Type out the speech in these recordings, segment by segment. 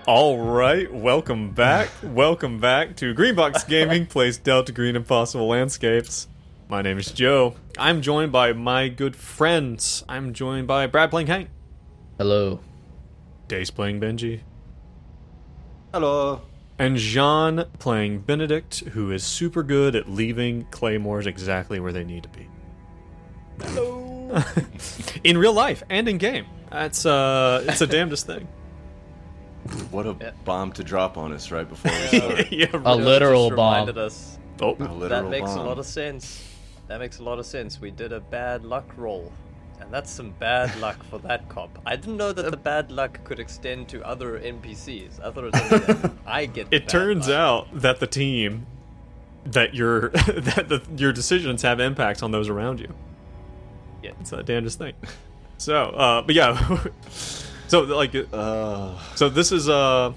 All right, welcome back. Welcome back to Greenbox Gaming plays Delta Green Impossible Landscapes. My name is Joe. I'm joined by my good friends. I'm joined by Brad playing Hank. Hello. Dace playing Benji. Hello. And Jean playing Benedict, who is super good at leaving claymores exactly where they need to be. Hello. In real life and in game. It's a damnedest thing. What a bomb to drop on us right before we start. Yeah, A literal just bomb. reminded us. Oh, A literal That makes bomb. a lot of sense. That makes a lot of sense. We did a bad luck roll. And that's some bad luck for that cop. I didn't know that the bad luck could extend to other NPCs. I thought it was only that I get the it bad turns luck. out that the team that your your decisions have impacts on those around you. Yeah. It's a damnedest thing. So, but yeah. So like, so this is yeah.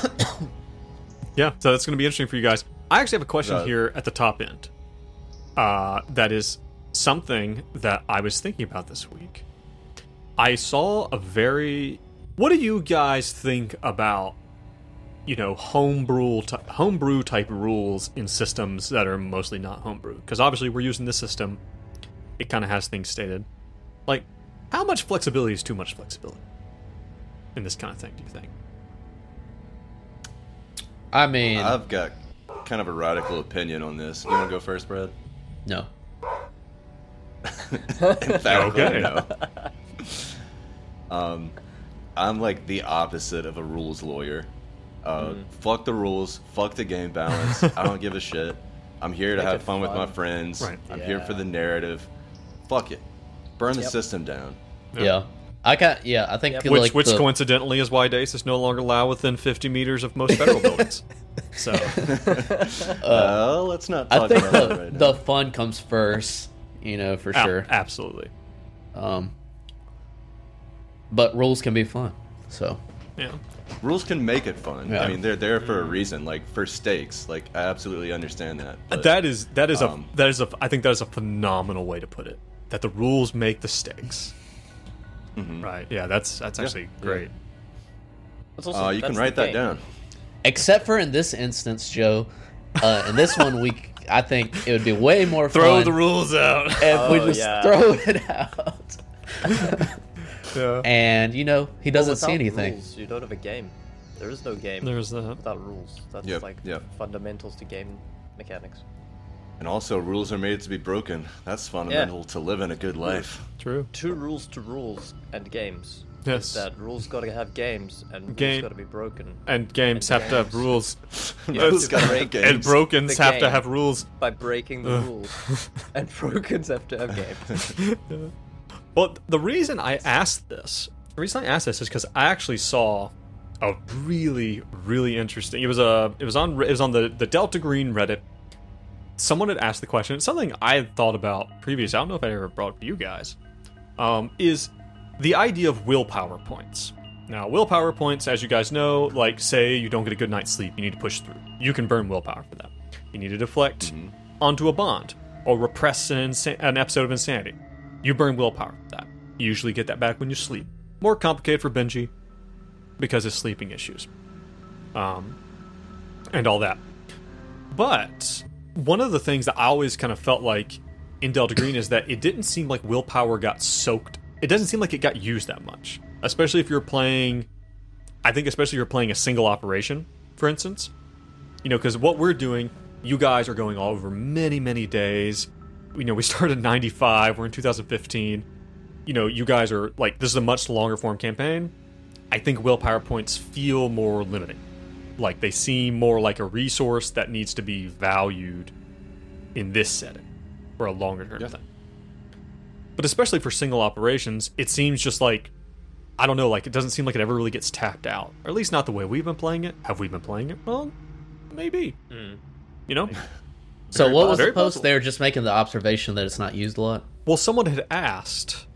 So that's gonna be interesting for you guys. I actually have a question here at the top end. That is something that I was thinking about this week. I saw a very. What do you guys think about, you know, homebrew type rules in systems that are mostly not homebrew? Because obviously we're using this system. It kind of has things stated. Like, how much flexibility is too much flexibility in this kind of thing, do you think? I mean, I've got kind of a radical opinion on this. You want to go first, Brad? no. Emphatically, Okay. no. I'm like the opposite of a rules lawyer. Fuck the rules. Fuck the game balance. I don't give a shit. I'm here to Make have it fun with my fun. friends. Right. I'm here for Yeah. the narrative. Fuck it. Burn the Yep. system down. Yeah. I think Yep. Which, like which the, coincidentally is why DACE is no longer allowed within 50 meters of most federal buildings. So, Let's not I talk think about that right now. the fun comes first, for sure. absolutely. But rules can be fun. So, Yeah. Rules can make it fun. Yeah. I mean, they're there for a reason, like for stakes. Like, I absolutely understand that. But, That is I think that is a phenomenal way to put it. That the rules make the stakes. Right. Yeah, that's actually great. That's also- you can that's write the that game. down. except for in this instance, Joe, in this one I think it would be way more Throw fun the rules out. if we just yeah. throw it out. Yeah. And he doesn't see Without anything. Rules, you don't have a game. There is no game There's that. without rules. That's Yep, like yep. fundamentals to game mechanics. And also, rules are made to be broken. That's fundamental to live in a good life. True. Two rules to rules and games. Yes. Is that rules gotta have games and rules Game- gotta be broken. And games And have to have games. rules. Rules gotta break have games. And brokens The have to game. have rules. By breaking the rules. And brokens have to have games. Well, the reason I asked this is because I actually saw a really, really interesting. It was on the Delta Green Reddit. Someone had asked the question. It's something I had thought about previously. I don't know if I ever brought it to you guys. Is the idea of willpower points. Now, willpower points, as you guys know, like say you don't get a good night's sleep, you need to push through. You can burn willpower for that. You need to deflect onto a bond or repress an episode of insanity. You burn willpower for that. You usually get that back when you sleep. More complicated for Benji because of sleeping issues. And all that. But one of the things that I always kind of felt like in Delta Green is that it didn't seem like willpower got soaked. It doesn't seem like it got used that much. Especially if you're playing, I think especially if you're playing a single operation, for instance. Because what we're doing, you guys are going all over many, many days. We started in 95, we're in 2015. You guys are, like, this is a much longer form campaign. I think willpower points feel more limiting. Like, they seem more like a resource that needs to be valued in this setting for a longer term thing. But especially for single operations, it seems just like, I don't know, like, it doesn't seem like it ever really gets tapped out. Or at least not the way we've been playing it. Have we been playing it? Well, maybe. So what was Very the post? possible. They were just making the observation that it's not used a lot. Well, someone had asked,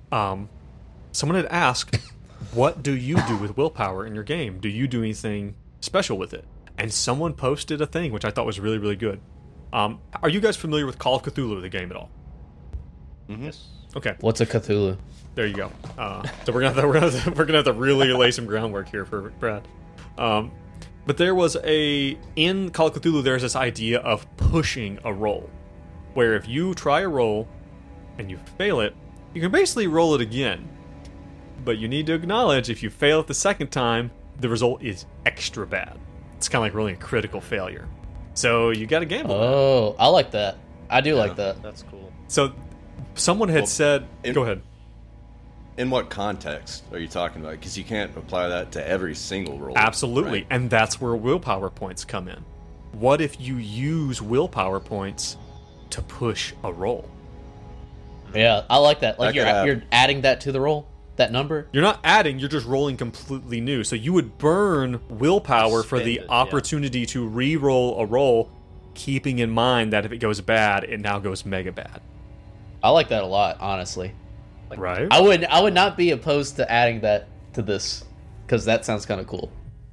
what do you do with willpower in your game? Do you do anything special with it? And someone posted a thing, which I thought was really, really good. Are you guys familiar with Call of Cthulhu, the game, at all? Yes. Okay, What's a Cthulhu? there you go. So we're gonna have to really lay some groundwork here for Brad. But there was in Call of Cthulhu, there's this idea of pushing a roll, where if you try a roll and you fail it, you can basically roll it again. But you need to acknowledge if you fail it the second time, the result is extra bad. It's kind of like rolling a critical failure. So you got to gamble. Oh, I like that. I do like that. That's cool. So someone had said, go ahead. In what context are you talking about? Because you can't apply that to every single roll. Absolutely. right? And that's where willpower points come in. What if you use willpower points to push a roll? Yeah, I like that. Like That could happen. you're adding that to the roll, that number. You're not adding, you're just rolling completely new. So you would burn willpower for the Spend it, yeah. opportunity to re-roll a roll, keeping in mind that if it goes bad, it now goes mega bad. I like that a lot, honestly. Right? I would not be opposed to adding that to this because that sounds kind of cool.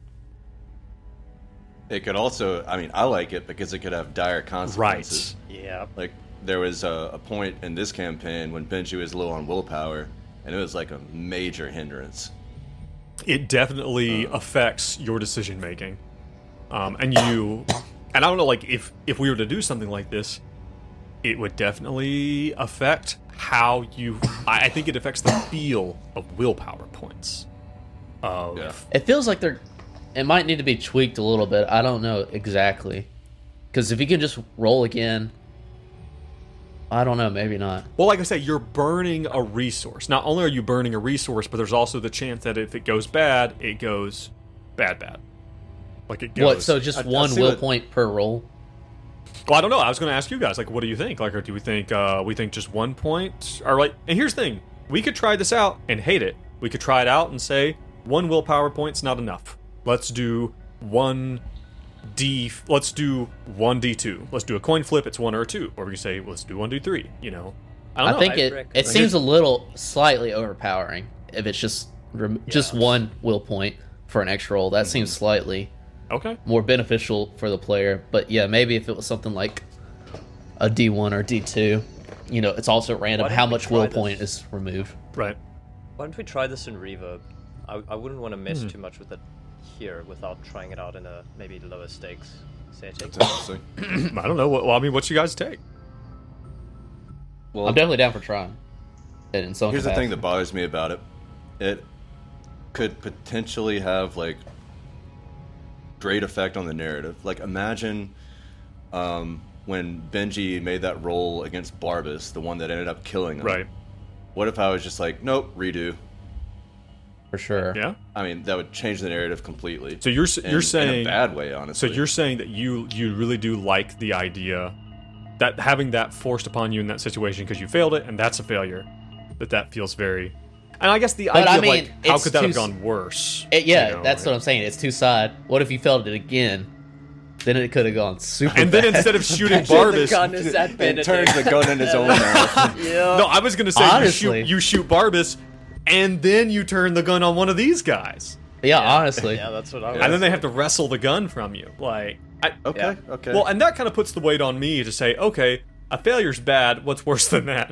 It could also, I mean, I like it because it could have dire consequences. Yeah. Like, there was a point in this campaign when Benji was low on willpower, and it was like a major hindrance. It definitely affects your decision making. And I don't know, like, if we were to do something like this, it would definitely affect how you, I think it affects the feel of willpower points. Yeah. It feels like it might need to be tweaked a little bit. I don't know exactly. Because if you can just roll again, I don't know, maybe not. Well, like I say, you're burning a resource. Not only are you burning a resource, but there's also the chance that if it goes bad, it goes bad. Like it goes. What, so just I one see will what- point per roll? Well, I don't know. I was going to ask you guys, like, what do you think? Like, or do we think just 1 point? All right. And here's the thing: we could try this out and hate it. We could try it out and say 1 willpower point's not enough. Let's do 1D. Let's do 1D2. Let's do a coin flip. It's 1 or 2. Or we can say let's do 1D3. You know, I don't know. I think I it seems a little slightly overpowering if it's just one will point for an extra roll. That seems slightly Okay. more beneficial for the player. But yeah, maybe if it was something like a D1 or D2, you know, it's also random Why don't how we much try will this? point is removed. Right. Why don't we try this in Reverb? I wouldn't want to mess too much with it here without trying it out in a maybe lower stakes setting. That's interesting. I don't know. Well, I mean, what's you guys take? Well, I'm definitely down for trying it in some here's the thing capacity. that bothers me about it. It could potentially have, like, great effect on the narrative. Like, imagine when Benji made that roll against Barbas, the one that ended up killing him. Right. What if I was just like, nope, redo? For sure. Yeah. I mean, that would change the narrative completely. So you're in saying a bad way, So honestly. you're saying that you really do like the idea that having that forced upon you in that situation because you failed it and that's a failure, that feels very. And I guess the But idea I of, mean, like, how it's could that have too gone worse? Yeah, You know, that's right? what I'm saying. It's two-side. What if you failed it again? Then it could have gone super And then bad. instead of shooting The Barbas, gun is at It Benedict. turns the gun in his own mouth. Yeah. no, I was gonna say Honestly. you shoot Barbas, and then you turn the gun on one of these guys, Yeah, honestly. Yeah, that's what I was. and then they have to wrestle the gun from you. Like, Okay, okay. well, and that kind of puts the weight on me to say, okay, a failure's bad. What's worse than that?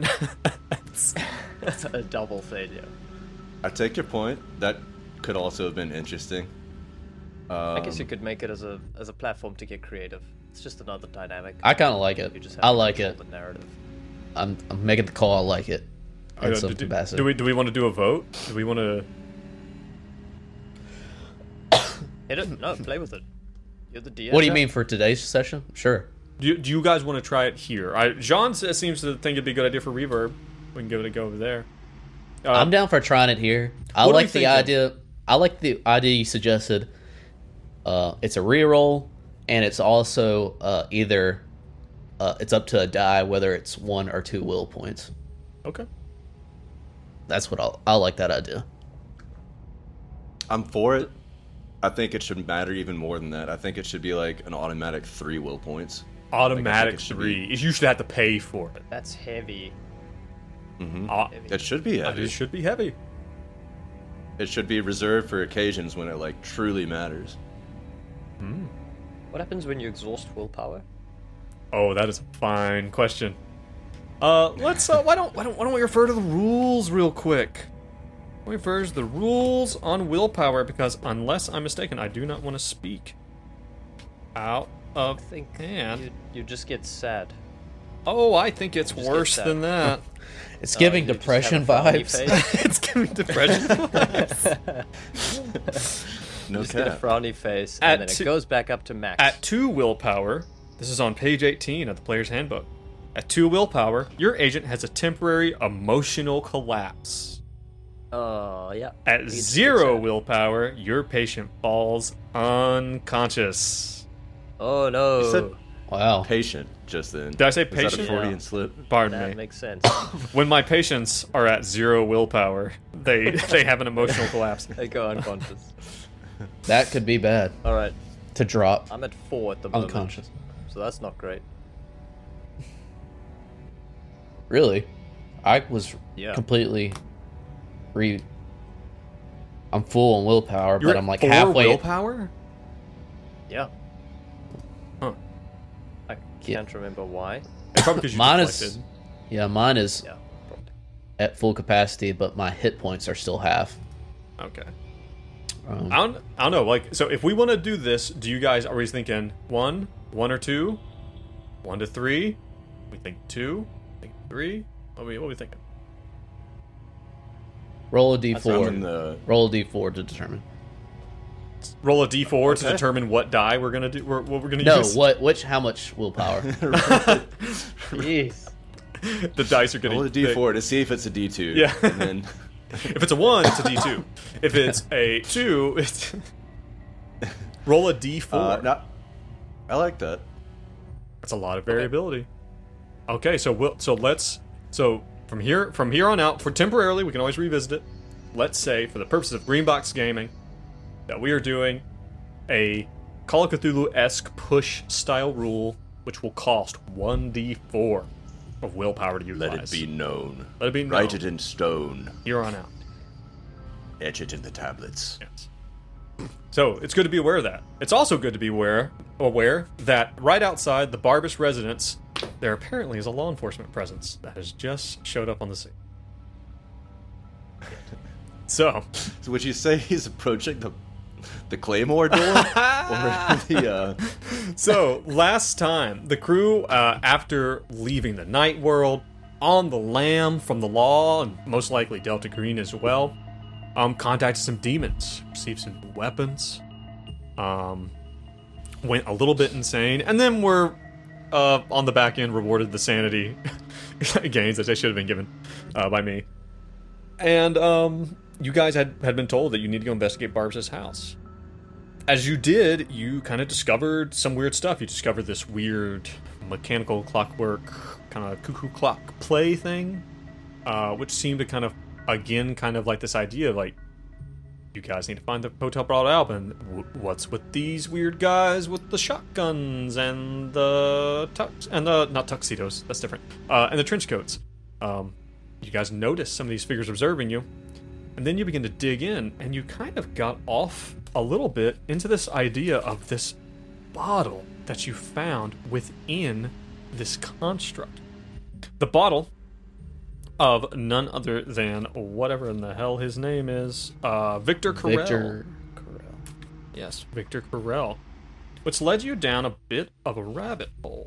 a double failure. I take your point. That could also have been interesting. I guess you could make it as a platform to get creative. It's just another dynamic. I kind of like it. You just have I to like control it. The narrative. I'm making the call. I like it. In some capacity. Do we want to do a vote? Do we want to? Hit it. No, play with it. You're the DM. What do you mean for today's session? Sure. Do you guys want to try it here? Jean seems to think it'd be a good idea for Reverb. We can give it a go over there. I'm down for trying it here. I what are like you the thinking? idea. I like the idea you suggested. It's a reroll, and it's also either it's up to a die whether it's 1 or 2 will points. Okay. That's what I like that idea. I'm for it. I think it should matter even more than that. I think it should be like an automatic 3 will points. Automatic it should 3. You should have to pay for it. That's heavy. It should be heavy. It should be heavy. It should be reserved for occasions when it, like, truly matters. What happens when you exhaust willpower? Oh, that is a fine question. Let's why don't we refer to the rules real quick? We refer to the rules on willpower because unless I'm mistaken, I do not want to speak out of I think hand. you just get sad. Oh, I think it's Just worse get than that. It's giving You just depression have a frowny vibes. face. It's giving depression vibes. No Just get a cap. frowny face, At and then two- it goes back up to max. At 2 willpower, this is on page 18 of the player's handbook. At 2 willpower, your agent has a temporary emotional collapse. Oh, yeah. At It's 0 sad. willpower, your patient falls unconscious. Oh, no. You said Wow. patient just then. Did I say Is that patient? a Freudian Yeah. slip? Pardon That me. makes sense. When my patients are at 0 willpower, they have an emotional collapse. They go unconscious. That could be bad All right. to drop I'm at 4 at the moment. unconscious. So that's not great. Really? I was Yeah. completely I'm full on willpower, You're but at I'm like 4 halfway. willpower? Yeah. Huh. I can't remember why. Probably because you Mine deflected. is yeah, mine is Yeah, probably. at full capacity, but my hit points are still half. Okay. Um, I don't know. Like, so if we want to do this, do you guys are we thinking 1 or 2, 1 to 3? We think 2, think 3. What are we thinking? roll a I'm in d4. the Roll a d4 to determine. Roll a d4 to Okay. determine what die we're gonna do. What we're gonna No, use. how much willpower? Jeez. The dice are getting roll a d4 to see if it's a d2. Yeah. And then If it's a 1, it's a d2. If it's a 2, it's roll a d4. I like that. That's a lot of variability. Okay, so from here on out, for temporarily, we can always revisit it. Let's say, for the purposes of Greenbox Gaming, that we are doing a Call of Cthulhu-esque push style rule, which will cost 1d4 of willpower to utilize. Let it be known. Let it be known. Write it in stone. Here on out. Etch it in the tablets. Yes. So it's good to be aware of that. It's also good to be aware that right outside the Barbas residence, there apparently is a law enforcement presence that has just showed up on the scene. So, So would you say he's approaching the Claymore door? Or the so last time the crew, after leaving the night world, on the lam from the law, and most likely Delta Green as well, contacted some demons, received some weapons, went a little bit insane, and then were on the back end rewarded the sanity gains that they should have been given by me. And you guys had been told that you need to go investigate Barb's house. As you did, you kind of discovered some weird stuff. You discovered this weird mechanical clockwork kind of cuckoo clock play thing, which seemed to kind of like this idea of like, you guys need to find the Hotel Broad Albion. What's with these weird guys with the shotguns and the not tuxedos, that's different, and the trench coats. You guys notice some of these figures observing you, and then you begin to dig in, and you kind of got off a little bit into this idea of this bottle that you found within this construct. The bottle of none other than whatever in the hell his name is, Victor Carell. Victor Carell. Yes, Victor Carell. Which led you down a bit of a rabbit hole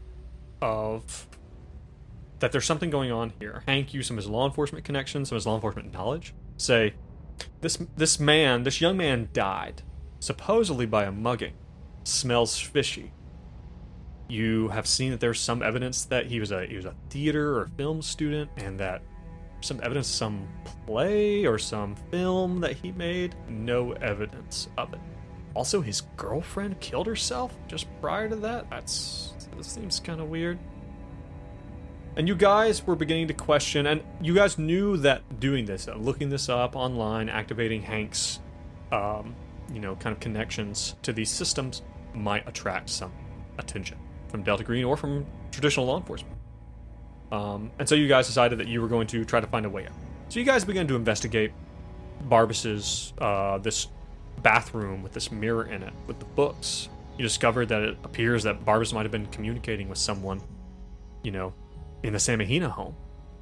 of that there's something going on here. Hank used some of his law enforcement connections, some of his law enforcement knowledge. Say, this young man died, supposedly by a mugging. Smells fishy. You have seen that there's some evidence that he was a theater or film student, and that some evidence of some play or some film that he made. No evidence of it. Also, his girlfriend killed herself just prior to that. This seems kind of weird. And you guys were beginning to question, and you guys knew that doing this, looking this up online, activating Hank's, kind of connections to these systems might attract some attention from Delta Green or from traditional law enforcement. And so you guys decided that you were going to try to find a way out. So you guys began to investigate Barbas's, this bathroom with this mirror in it, with the books. You discovered that it appears that Barbas might have been communicating with someone, in the Samahina home,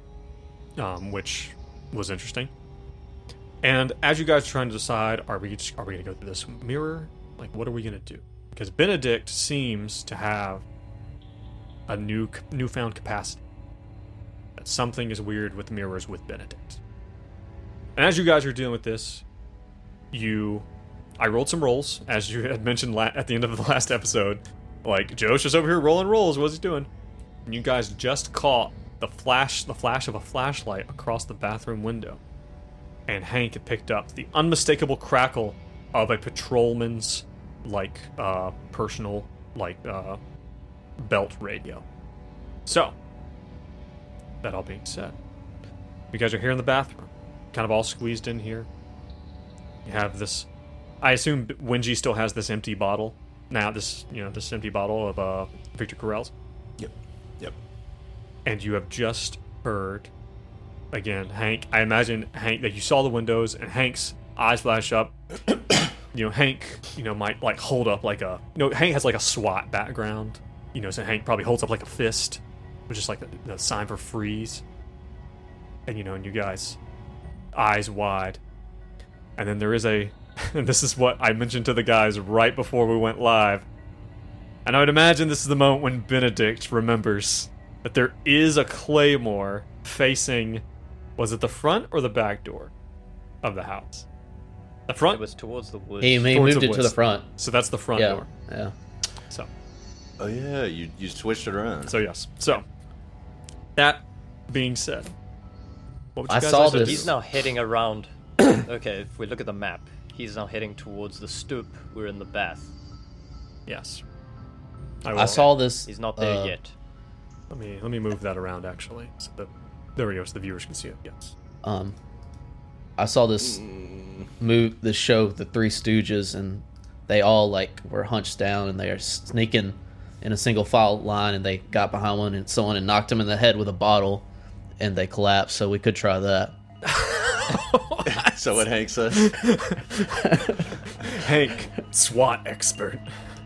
which was interesting. And as you guys are trying to decide, are we going to go through this mirror? Like, what are we going to do? because Benedict seems to have a newfound capacity. That something is weird with mirrors with Benedict. And as you guys are dealing with this, I rolled some rolls, as you had mentioned at the end of the last episode. Like, Joe's just over here rolling rolls. What's he doing? And you guys just caught the flash of a flashlight across the bathroom window. And Hank had picked up the unmistakable crackle of a patrolman's, personal, belt radio. So, that all being said, you guys are here in the bathroom, kind of all squeezed in here. You have this, I assume Wenji still has this empty bottle. Now, this empty bottle of Victor Correll's. Yep. And you have just heard, again, Hank, I imagine, Hank, that you saw the windows, and Hank's eyes flash up. Hank, might, hold up Hank has, a SWAT background. So Hank probably holds up, a fist, which is, the sign for freeze. And, and you guys, eyes wide. And then there is and this is what I mentioned to the guys right before we went live. And I would imagine this is the moment when Benedict remembers that there is a claymore facing, was it the front or the back door of the house? The front? It was towards the woods. He moved it to the front. So that's the front door. Yeah. So. Oh yeah, you switched it around. So yes. So, that being said, what would you I guys saw like to this. do? He's now heading around. Okay, if we look at the map, he's now heading towards the stoop. We're in the bath. Yes. I saw this. He's not there yet. Let me move that around actually. So there we go. So the viewers can see it. Yes. I saw this the show, The Three Stooges, and they all were hunched down and they are sneaking in a single file line, and they got behind one and someone and knocked him in the head with a bottle, and they collapsed. So we could try that. So what Hank says? Hank, SWAT expert.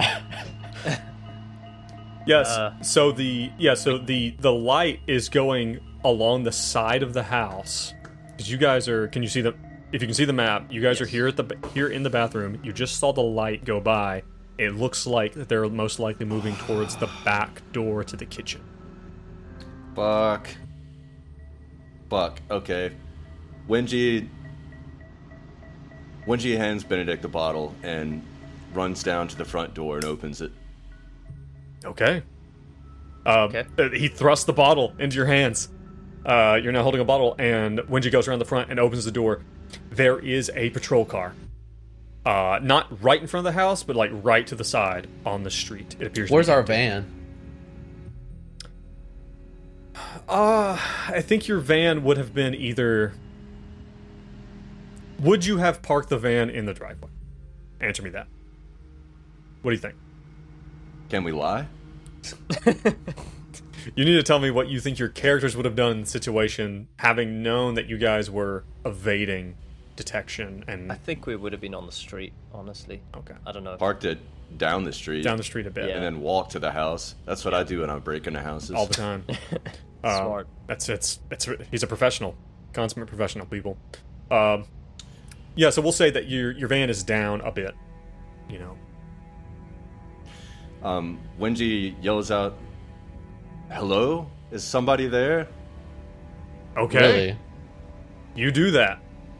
Yes. So the light is going along the side of the house. Because you guys are, can you see the? If you can see the map, you guys are here in the bathroom. You just saw the light go by. It looks like they're most likely moving towards the back door to the kitchen. Fuck. Okay. Wenji hands Benedict the bottle and runs down to the front door and opens it. Okay. Okay. He thrusts the bottle into your hands. You're now holding a bottle, and Wenji goes around the front and opens the door. There is a patrol car. Not right in front of the house, but right to the side on the street. It appears. Where's our van? I think your van would have been either. Would you have parked the van in the driveway? Answer me that. What do you think? Can we lie? You need to tell me what you think your characters would have done in the situation, having known that you guys were evading detection and. I think we would have been on the street, honestly. Okay. I don't know. Parked it down the street. Down the street a bit. Yeah. And then walk to the house. That's what I do when I break into houses. All the time. Smart. He's a professional, consummate professional, people. Yeah, so we'll say that your van is down a bit. Wenji yells out, "Hello? Is somebody there?" Okay. Really? You do that.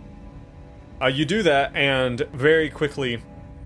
And very quickly,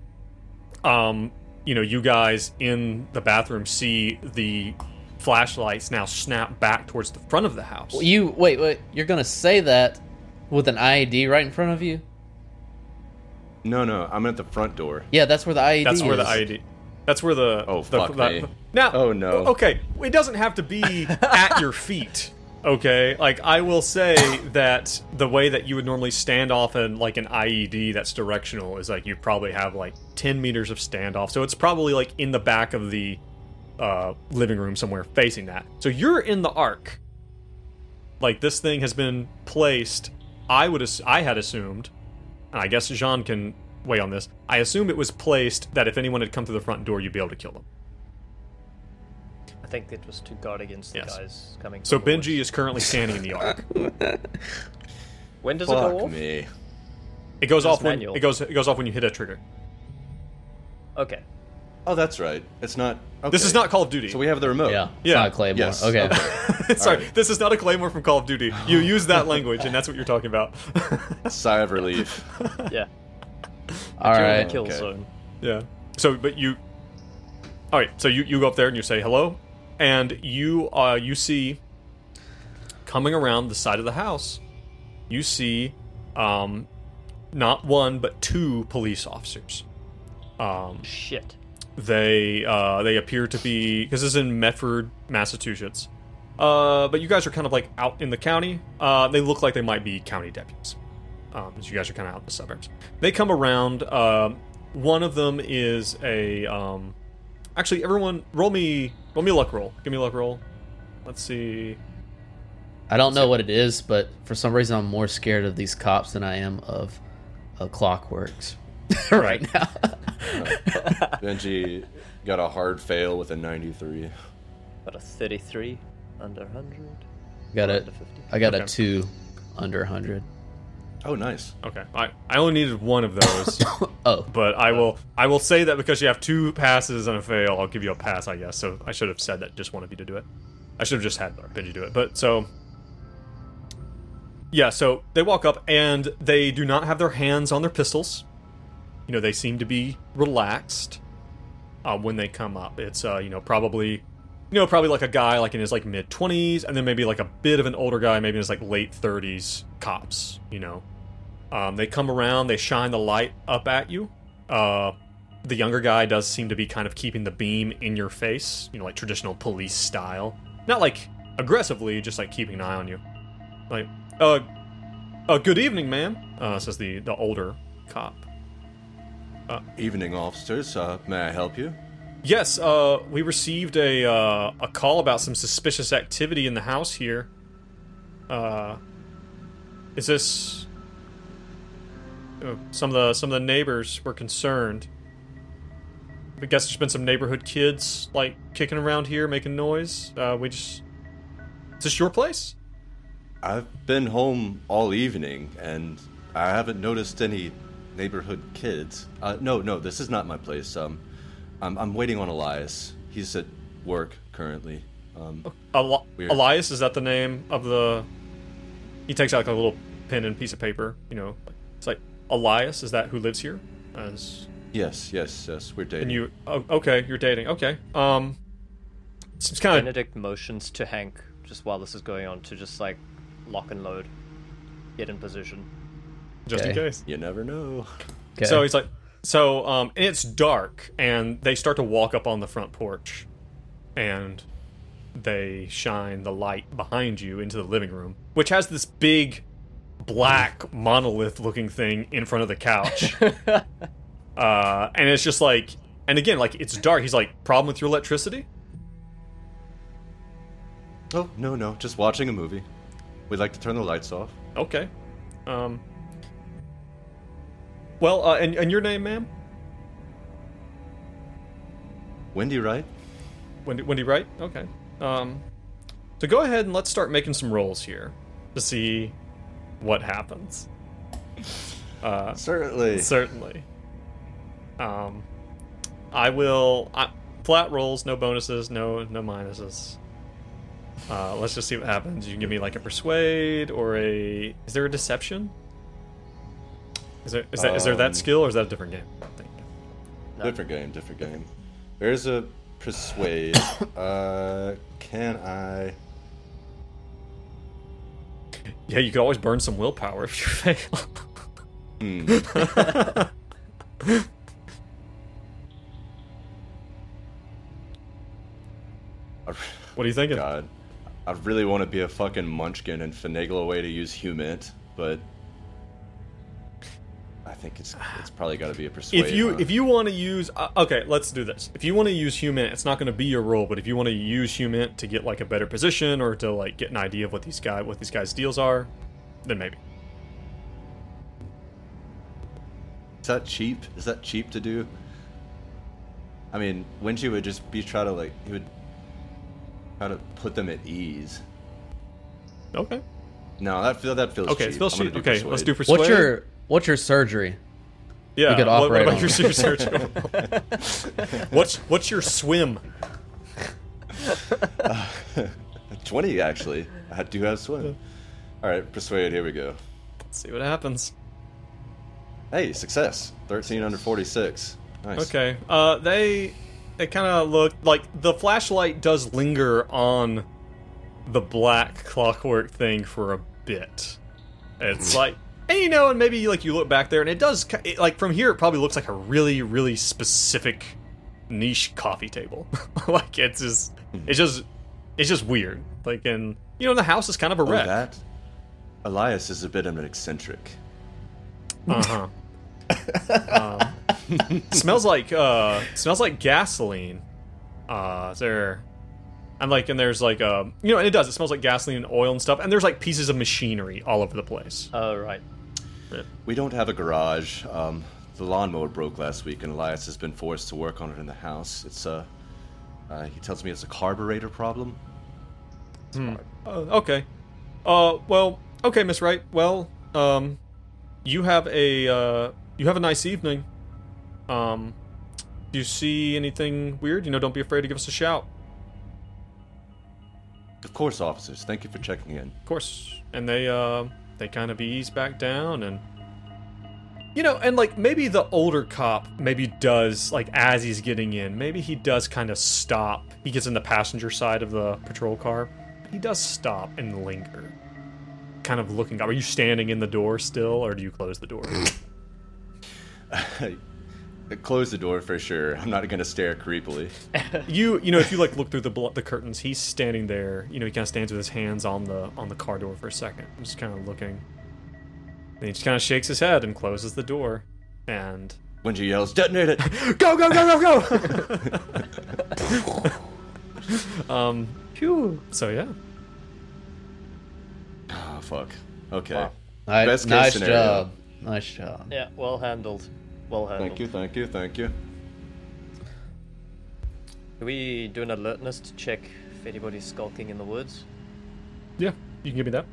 you guys in the bathroom see the flashlights now snap back towards the front of the house. Wait. You're gonna say that with an IED right in front of you? No, I'm at the front door. Yeah, that's where the IED is. That's where the IED. That's where the. Oh, fuck me. Now. Oh, no. Okay, it doesn't have to be at your feet. Okay, I will say that the way that you would normally stand off in an IED that's directional is you probably have 10 meters of standoff. So it's probably in the back of the living room somewhere facing that. So you're in the arc. This thing has been placed. I had assumed, and I guess Jean can weigh on this. I assumed it was placed that if anyone had come through the front door, you'd be able to kill them. I think it was to guard against the Yes. guys coming. So from the Benji woods. is currently standing in the arc. When does it go Fuck off? me. It goes This off when manual. it goes off when you hit a trigger. Okay. Oh, that's right. It's not. Okay. This is not Call of Duty. So we have the remote. Yeah, it's Yeah. not a Claymore. Yes. Okay. Sorry, Alright. this is not a Claymore from Call of Duty. You use that language, and that's what you're talking about. Sigh of relief. Yeah. All You're in right. the kill Okay. zone. Yeah. So, but you. All right. So you go up there and you say hello, and you see coming around the side of the house, you see not one but two police officers. Shit. They appear to be, because this is in Medford, Massachusetts. But you guys are kind of like out in the county. They look like they might be county deputies. As you guys are kind of out in the suburbs. They come around. One of them is a. Actually, everyone, roll me a luck roll. Give me a luck roll. Let's see. I don't know what it is, but for some reason I'm more scared of these cops than I am of Clockworks right now. Benji got a hard fail with a 93. Got a 33 under 100. Got Under it. 50. I got a Okay. 2 under 100. Oh, nice. Okay, I only needed one of those, Oh, but I will say that because you have 2 passes and a fail, I'll give you a pass, I guess. So I should have said that just wanted you to do it. I should have just had Benji do it. But so. Yeah, so they walk up and they do not have their hands on their pistols. You know, they seem to be relaxed when they come up. It's probably like a guy like in his like mid 20s, and then maybe like a bit of an older guy, maybe in his like late 30s. Cops, they come around, they shine the light up at you. The younger guy does seem to be kind of keeping the beam in your face, like traditional police style, not like aggressively, just like keeping an eye on you. Like, good evening, ma'am, says the older cop. Evening, officers. May I help you? Yes, we received a call about some suspicious activity in the house here. Is this... some of the neighbors were concerned. I guess there's been some neighborhood kids, like, kicking around here, making noise. Is this your place? I've been home all evening, and I haven't noticed any neighborhood kids. No, this is not my place. I'm waiting on Elias. He's at work currently. Weird. Elias, is that the name of the... He takes out like a little pen and piece of paper, It's like, Elias, is that who lives here? Yes, we're dating. And you... Oh, okay, you're dating. Okay. Seems kind of... Benedict motions to Hank just while this is going on to just like lock and load, get in position. Just in Okay. case. You never know. okay. So he's like... and it's dark, and they start to walk up on the front porch, and they shine the light behind you into the living room, which has this big black monolith-looking thing in front of the couch. And it's just like... And again, like, it's dark. He's like, problem with your electricity? Oh, no, just watching a movie. We'd like to turn the lights off. Okay. Well, and your name, ma'am? Wendy, right? Wendy Wright? Okay. So go ahead and let's start making some rolls here to see what happens. Certainly. Certainly. I will... flat rolls, no bonuses, no minuses. Let's just see what happens. You can give me like a persuade or a... Is there a deception? Is there that skill, or is that a different game? I think. Different game. There's a persuade. Can I... Yeah, you could always burn some willpower if you fail. What are you thinking? God, I really want to be a fucking munchkin and finagle a way to use Humint, but I think it's probably got to be a persuade. If you want to use okay, let's do this. If you want to use Humint, it's not going to be your roll, but if you want to use Humint to get like a better position or to like get an idea of what these guys' deals are, then maybe. Is that cheap? Is that cheap to do? I mean, Wenji would just be try to put them at ease. Okay. No, that feels Okay, cheap. it feels I'm gonna cheap. do Okay, persuade. let's do persuade. What's your surgery? Yeah. We could What operate about on your it. surgical? What's your swim? 20 actually. I do have swim. All right, persuade. Here we go. Let's see what happens. Hey, success. 13 under 46. Nice. Okay. They kind of look like the flashlight does linger on the black clockwork thing for a bit. It's like, and and maybe like you look back there, and it does like from here, it probably looks like a really, really specific niche coffee table. Like it's just weird. Like, and the house is kind of a wreck. That Elias is a bit of an eccentric. Smells like gasoline. There's like and it does. It smells like gasoline and oil and stuff. And there's like pieces of machinery all over the place. Oh, right. We don't have a garage. The lawnmower broke last week, and Elias has been forced to work on it in the house. It's he tells me it's a carburetor problem. Okay. Well, okay, Miss Wright. Well, you have a nice evening. Do you see anything weird? Don't be afraid to give us a shout. Of course, officers. Thank you for checking in. Of course. And they kind of ease back down, and and like maybe the older cop maybe does, like, as he's getting in, maybe he does kind of stop. He gets in the passenger side of the patrol car. He does stop and linger, kind of looking up. Are you standing in the door still, or do you close the door? Close the door for sure. I'm not going to stare creepily. If you like look through the curtains, he's standing there. He kind of stands with his hands on the car door for a second, just kind of looking. And he just kind of shakes his head and closes the door. And Wenji yells, "Detonate it! go, go, go, go, go!" Phew. So yeah. Oh, fuck. Okay. Wow. Best case Nice scenario. job. Nice job. Yeah, well handled. Well handled. Thank you. Do we do an alertness to check if anybody's skulking in the woods? Yeah, you can give me that.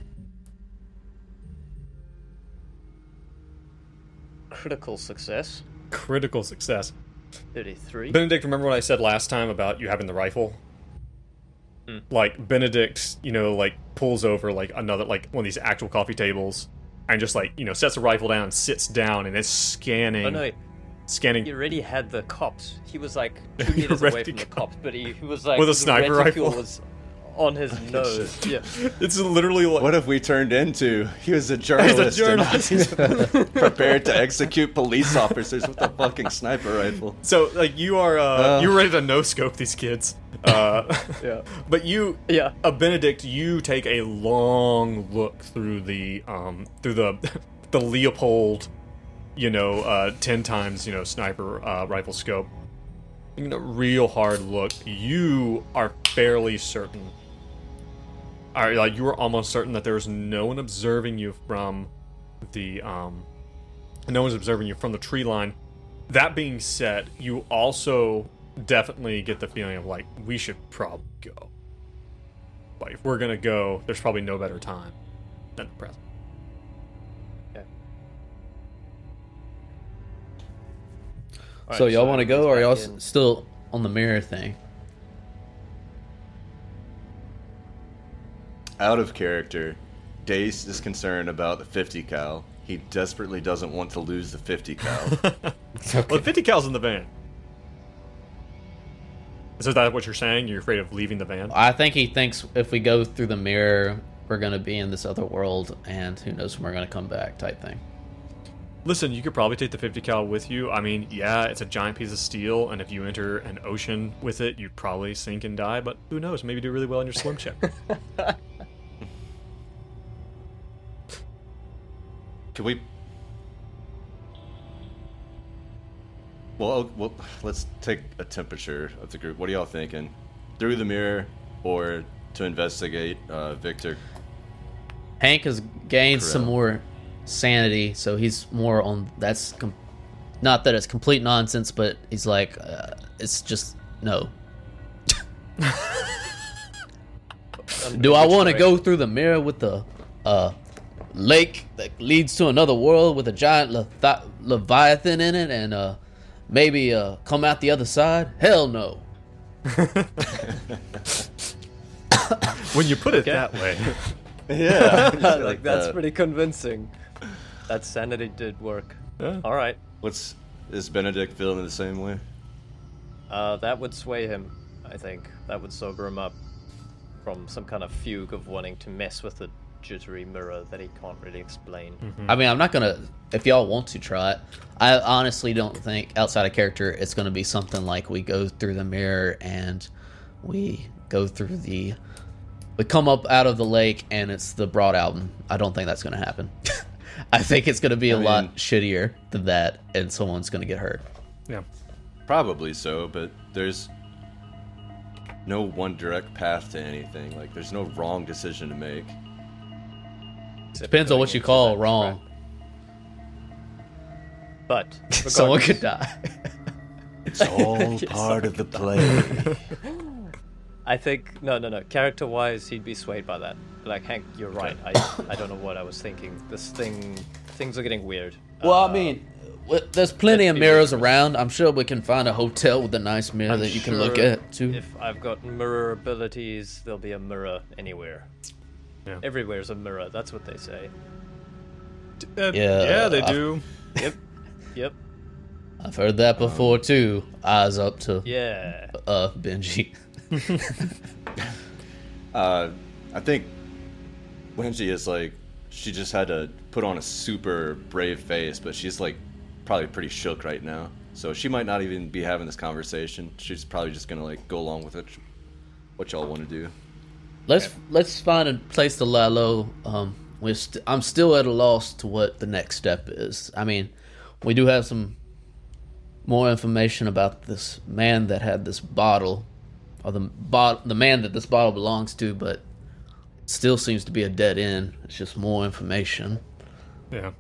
Critical success. Critical success. 33. Benedict, remember what I said last time about you having the rifle? Like, Benedict, like, pulls over, like, another, like, one of these actual coffee tables, and just, like, sets the rifle down and sits down and is scanning. Oh no, Scanning. he already had the cops. He was like 2 meters ready away to from the go. cops, but he was like With a the sniper reticule rifle? was on his nose. Yeah. It's literally like... What have we turned into? He was a journalist. journalist. And prepared to execute police officers with a fucking sniper rifle. So, like, you are, you're ready to no-scope these kids. Yeah. But you... Yeah. Benedict, you take a long look through the the Leopold, 10 times, sniper rifle scope. Real hard look. You are fairly certain. Like, you are almost certain that there's no one observing you from the no one's observing you from the tree line. That being said, you also definitely get the feeling of, like, we should probably go. Like, if we're gonna go, there's probably no better time than the present. Okay. So Alright, y'all want to go, or everyone's y'all back in. still on the mirror thing? Out of character, Dace is concerned about the 50 cal. He desperately doesn't want to lose the 50 cal. Well, 50 cal's in the van. So is that what you're saying? You're afraid of leaving the van? I think he thinks if we go through the mirror, we're going to be in this other world, and who knows when we're going to come back, type thing. Listen, you could probably take the 50 cal with you. I mean, yeah, it's a giant piece of steel, and if you enter an ocean with it, you'd probably sink and die, but who knows? Maybe do really well in your swim check. Can we... Well, let's take a temperature of the group. What are y'all thinking? Through the mirror, or to investigate Victor? Hank has gained Correct. some more sanity, so he's more on... not that it's complete nonsense, but he's like, it's just... No. Do I want to go through the mirror with the lake that leads to another world with a giant leviathan in it, and maybe come out the other side? Hell no. When you put it that way. Yeah. Like that's pretty convincing. That sanity did work. Yeah. All right. Is Benedict feeling the same way? That would sway him, I think. That would sober him up from some kind of fugue of wanting to mess with the jittery mirror that he can't really explain. I mean, I'm not gonna. If y'all want to try it, I honestly don't think outside of character it's gonna be something like we go through the mirror and we go through we come up out of the lake and it's the Broad album. I don't think that's gonna happen. I think it's gonna be a lot shittier than that, and someone's gonna get hurt. Yeah. Probably so, but there's no one direct path to anything. Like, there's no wrong decision to make. Except Depends on going what you into call that wrong. trap. But Someone regardless, could die. It's all part of the play. I think no. Character-wise, he'd be swayed by that. Like Hank, you're right. I don't know what I was thinking. Things are getting weird. Well, I mean, there's plenty let's of be mirrors realistic. around. I'm sure we can find a hotel with a nice mirror I'm that you can sure look at too. If I've got mirror abilities, there'll be a mirror anywhere. Yeah. Everywhere's a mirror. That's what they say. Yeah, they do. Yep. I've heard that before too. Eyes up to Yeah. Benji. I think Wenji is like, she just had to put on a super brave face, but she's like probably pretty shook right now. So she might not even be having this conversation. She's probably just gonna like go along with it, what y'all want to do. Let's find a place to lie low. I'm still at a loss to what the next step is. I mean, we do have some more information about this man that had this bottle, or the man that this bottle belongs to, but it still seems to be a dead end. It's just more information. Yeah.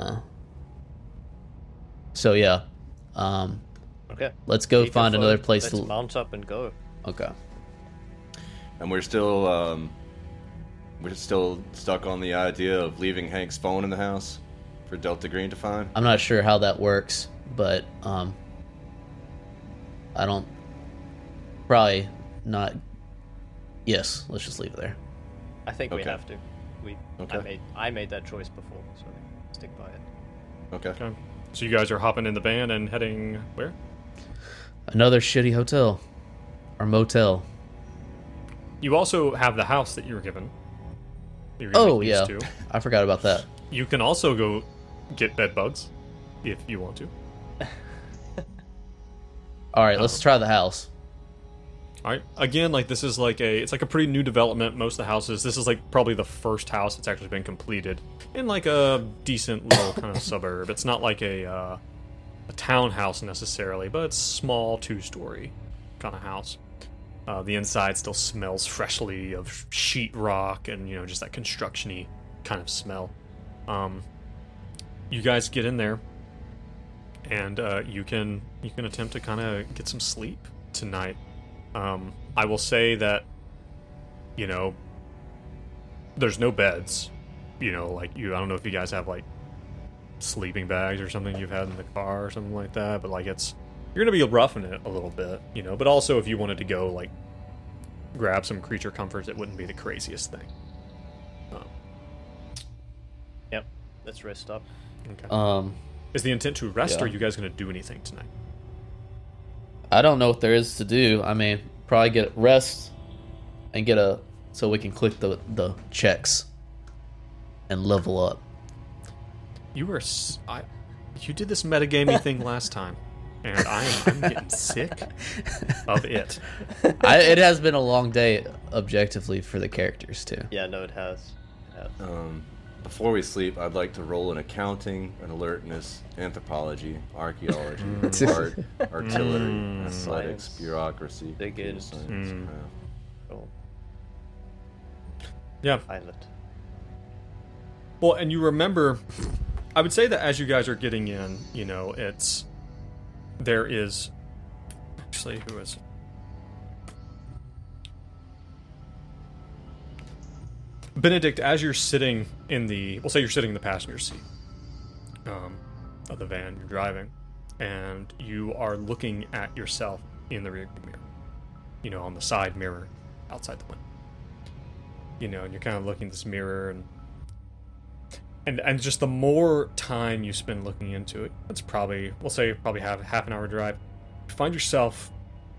So yeah, Okay. let's go Take find your another phone, place let's to. mount up and go. Okay. And we're still stuck on the idea of leaving Hank's phone in the house for Delta Green to find. I'm not sure how that works, but I don't. Probably not. Yes, let's just leave it there. I think we Okay. have to. Okay. I made that choice before, so stick by it. Okay. Okay. So you guys are hopping in the van and heading where? Another shitty hotel or motel. You also have the house that you were given. You're gonna Oh make yeah, these two. I forgot about that. You can also go get bed bugs if you want to. All right, let's try the house. All right. Again, like this is like it's like a pretty new development. Most of the houses, this is like probably the first house that's actually been completed in like a decent little kind of suburb. It's not like a townhouse necessarily, but it's small 2-story kind of house. The inside still smells freshly of sheetrock and just that construction-y kind of smell. You guys get in there, and you can attempt to kind of get some sleep tonight. I will say that, there's no beds. I don't know if you guys have like sleeping bags or something you've had in the car or something like that, but like you're gonna be roughing it a little bit, But also, if you wanted to go like grab some creature comforts, it wouldn't be the craziest thing. Yep. Let's rest up. Okay. Is the intent to rest, yeah. or are you guys gonna do anything tonight? I don't know what there is to do. I mean, probably get rest and so we can click the checks and level up. You did this metagaming thing last time, and I'm getting sick of it. It has been a long day, objectively, for the characters too. Yeah, no, it has. Before we sleep, I'd like to roll an accounting, an alertness, anthropology, archaeology, art, artillery, athletics, Science. bureaucracy, Dig in. computer science, math. Cool. Yeah. Pilot. Well, and you remember, I would say that as you guys are getting in, there is, actually, who is it? Benedict, as you're sitting in we'll say you're sitting in the passenger seat of the van you're driving, and you are looking at yourself in the rear mirror, on the side mirror outside the window. And you're kind of looking at this mirror, and just the more time you spend looking into it, it's probably half an hour drive, you find yourself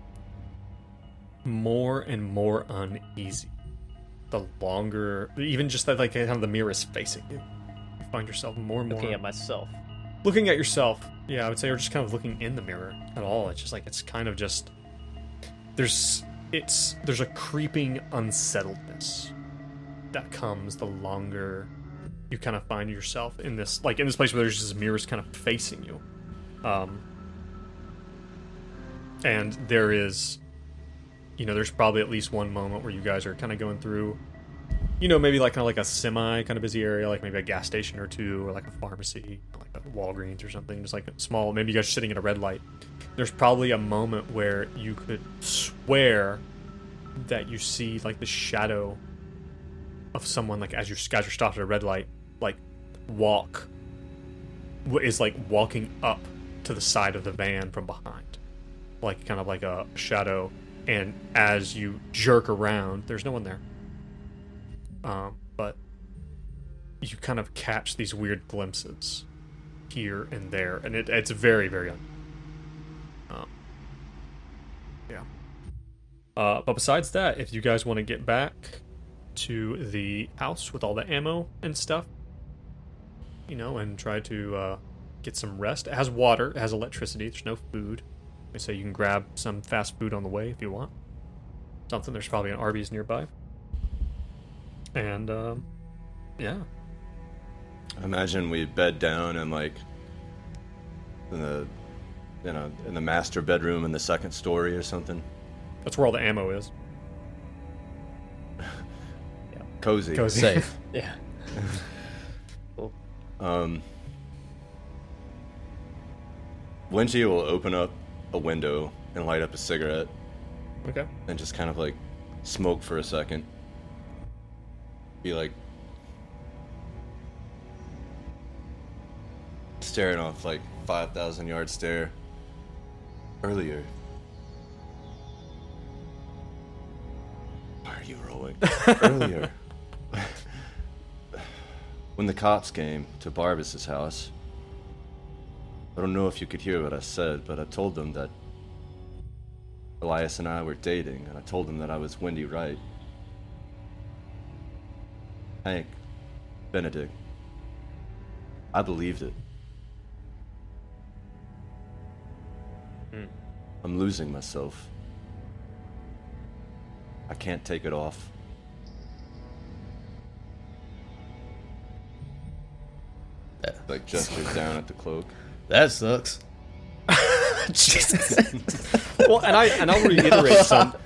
more and more uneasy the longer, even just that, like, kind of the mirror is facing you. You find yourself more and more Looking at myself. looking at yourself. Yeah, I would say, or just kind of looking in the mirror at all. It's just like, it's kind of just, there's a creeping unsettledness that comes the longer you kind of find yourself in this place where there's just mirrors kind of facing you. And there is, there's probably at least one moment where you guys are kind of going through, maybe like kind of like a semi kind of busy area, like maybe a gas station or two, or like a pharmacy, like a Walgreens or something, just like a small, maybe you guys are sitting at a red light. There's probably a moment where you could swear that you see like the shadow of someone, like as you guys are stopped at a red light, like walking up to the side of the van from behind, like kind of like a shadow. And as you jerk around, there's no one there. But you kind of catch these weird glimpses here and there, and it's very, very yeah. But besides that, if you guys want to get back to the house with all the ammo and stuff, and try to get some rest. It has water, it has electricity, there's no food. So you can grab some fast food on the way if you want. Something, there's probably an Arby's nearby. And, yeah. Imagine we bed down and like in the master bedroom in the second story or something. That's where all the ammo is. Yeah. Cozy. Safe. Yeah. Cool. Wenji will open up a window and light up a cigarette Okay. and just kind of like smoke for a second. Be like staring off like 5,000 yard stare. Earlier. Why are you rolling? Earlier. When the cops came to Barbas's house, I don't know if you could hear what I said, but I told them that Elias and I were dating, and I told them that I was Wendy Wright. Hank, Benedict, I believed it. I'm losing myself. I can't take it off. Like gestures down at the cloak. That sucks. Jesus. Well, and I'll reiterate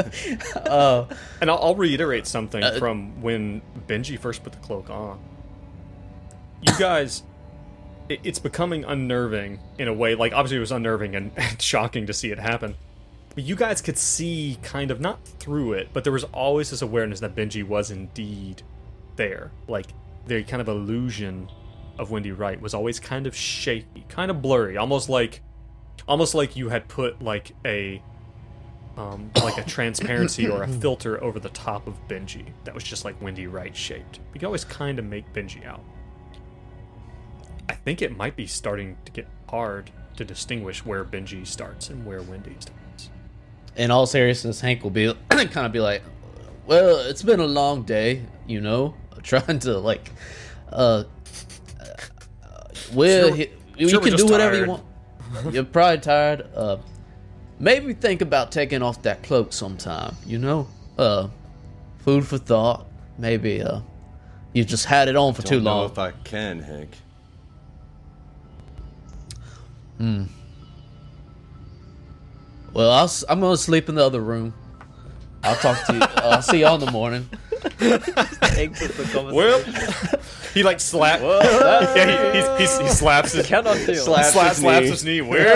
I'll reiterate something from when Benji first put the cloak on. You guys, it's becoming unnerving in a way. Like, obviously it was unnerving and shocking to see it happen. But you guys could see kind of, not through it, but there was always this awareness that Benji was indeed there. Like, the kind of illusion of Wendy Wright was always kind of shaky, kind of blurry, almost like you had put like a transparency or a filter over the top of Benji that was just like Wendy Wright shaped. You can always kind of make Benji out. I think it might be starting to get hard to distinguish where Benji starts and where Wendy starts. In all seriousness, Hank will be kind of be like, well, it's been a long day, trying to like you can do whatever you want. You're probably tired. Maybe think about taking off that cloak sometime, food for thought. Maybe you just had it on for too long. Don't know if I can, Hank. Well, I'm gonna sleep in the other room. I'll talk to you. I'll see y'all in the morning. Exit the conversation. Well, he like slaps. Yeah, he slaps it. Cannot feel. Slaps his knee. Well,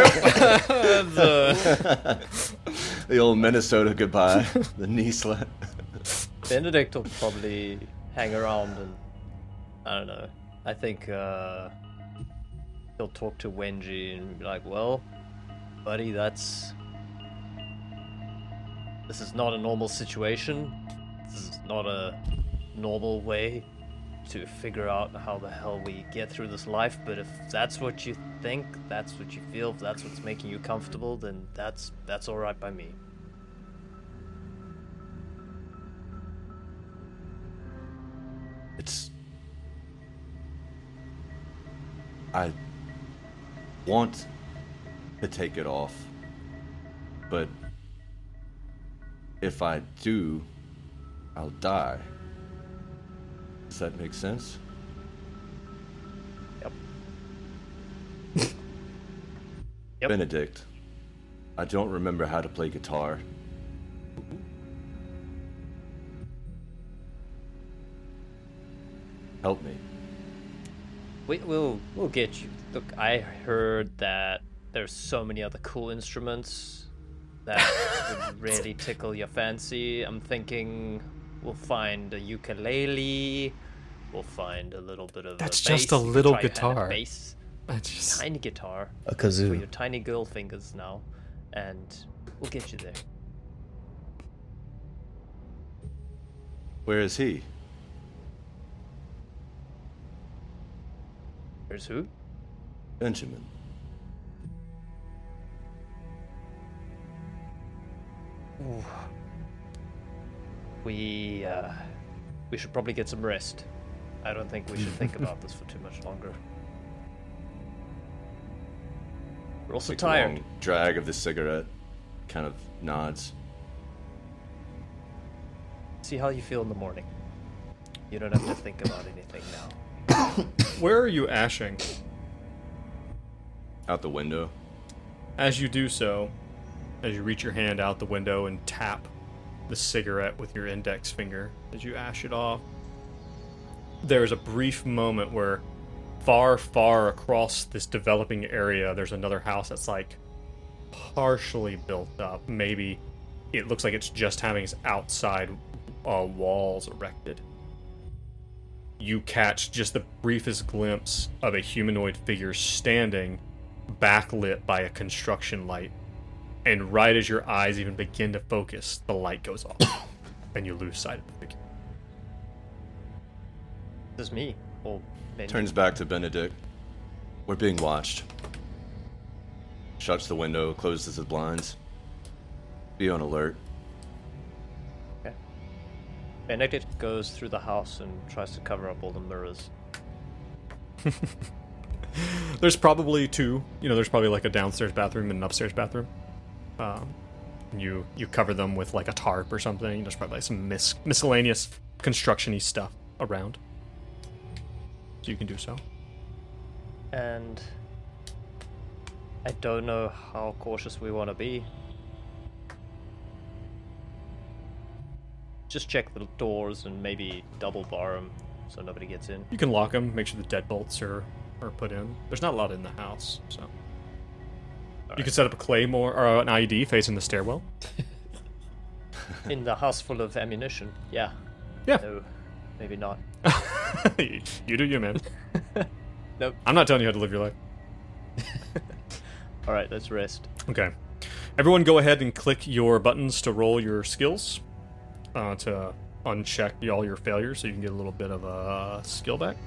the old Minnesota goodbye. The knee slap. Benedict will probably hang around and I don't know. I think he'll talk to Wenji and be like, "Well, buddy, this is not a normal situation. This is not a normal way to figure out how the hell we get through this life, but if that's what you think, that's what you feel, if that's what's making you comfortable, then that's all right by me." I want to take it off, but if I do, I'll die. Does that make sense? Yep. Yep. Benedict, I don't remember how to play guitar. Help me. We'll get you. Look, I heard that there's so many other cool instruments that would really tickle your fancy. I'm thinking we'll find a ukulele. We'll find a little bit of. That's a bass. just a You can little try your hand at guitar. Bass. I just Tiny guitar A for your kazoo. tiny girl fingers now, and we'll get you there. Where is he? Here's who? Benjamin. We should probably get some rest. I don't think we should think about this for too much longer. We're also Takes a tired. long drag of the cigarette. Kind of nods. See how you feel in the morning. You don't have to think about anything now. Where are you ashing? Out the window. As you do so, as you reach your hand out the window and tap the cigarette with your index finger as you ash it off, there's a brief moment where far, far across this developing area, there's another house that's like partially built up. Maybe it looks like it's just having its outside walls erected. You catch just the briefest glimpse of a humanoid figure standing, backlit by a construction light. And right as your eyes even begin to focus, the light goes off, and you lose sight of the figure. This is me. Well, maybe. Turns back to Benedict. We're being watched. Shuts the window, closes the blinds. Be on alert. Okay. Benedict goes through the house and tries to cover up all the mirrors. There's probably two. There's probably like a downstairs bathroom and an upstairs bathroom. You cover them with like a tarp or something. There's probably like some miscellaneous construction-y stuff around. So you can do so. And I don't know how cautious we want to be. Just check the doors and maybe double bar them so nobody gets in. You can lock them, make sure the deadbolts are put in. There's not a lot in the house, so. You can set up a claymore or an IED facing the stairwell. In the house full of ammunition, yeah. Yeah. No, maybe not. You do you, man. Nope. I'm not telling you how to live your life. Alright, let's rest. Okay. Everyone go ahead and click your buttons to roll your skills to uncheck all your failures so you can get a little bit of a skill back.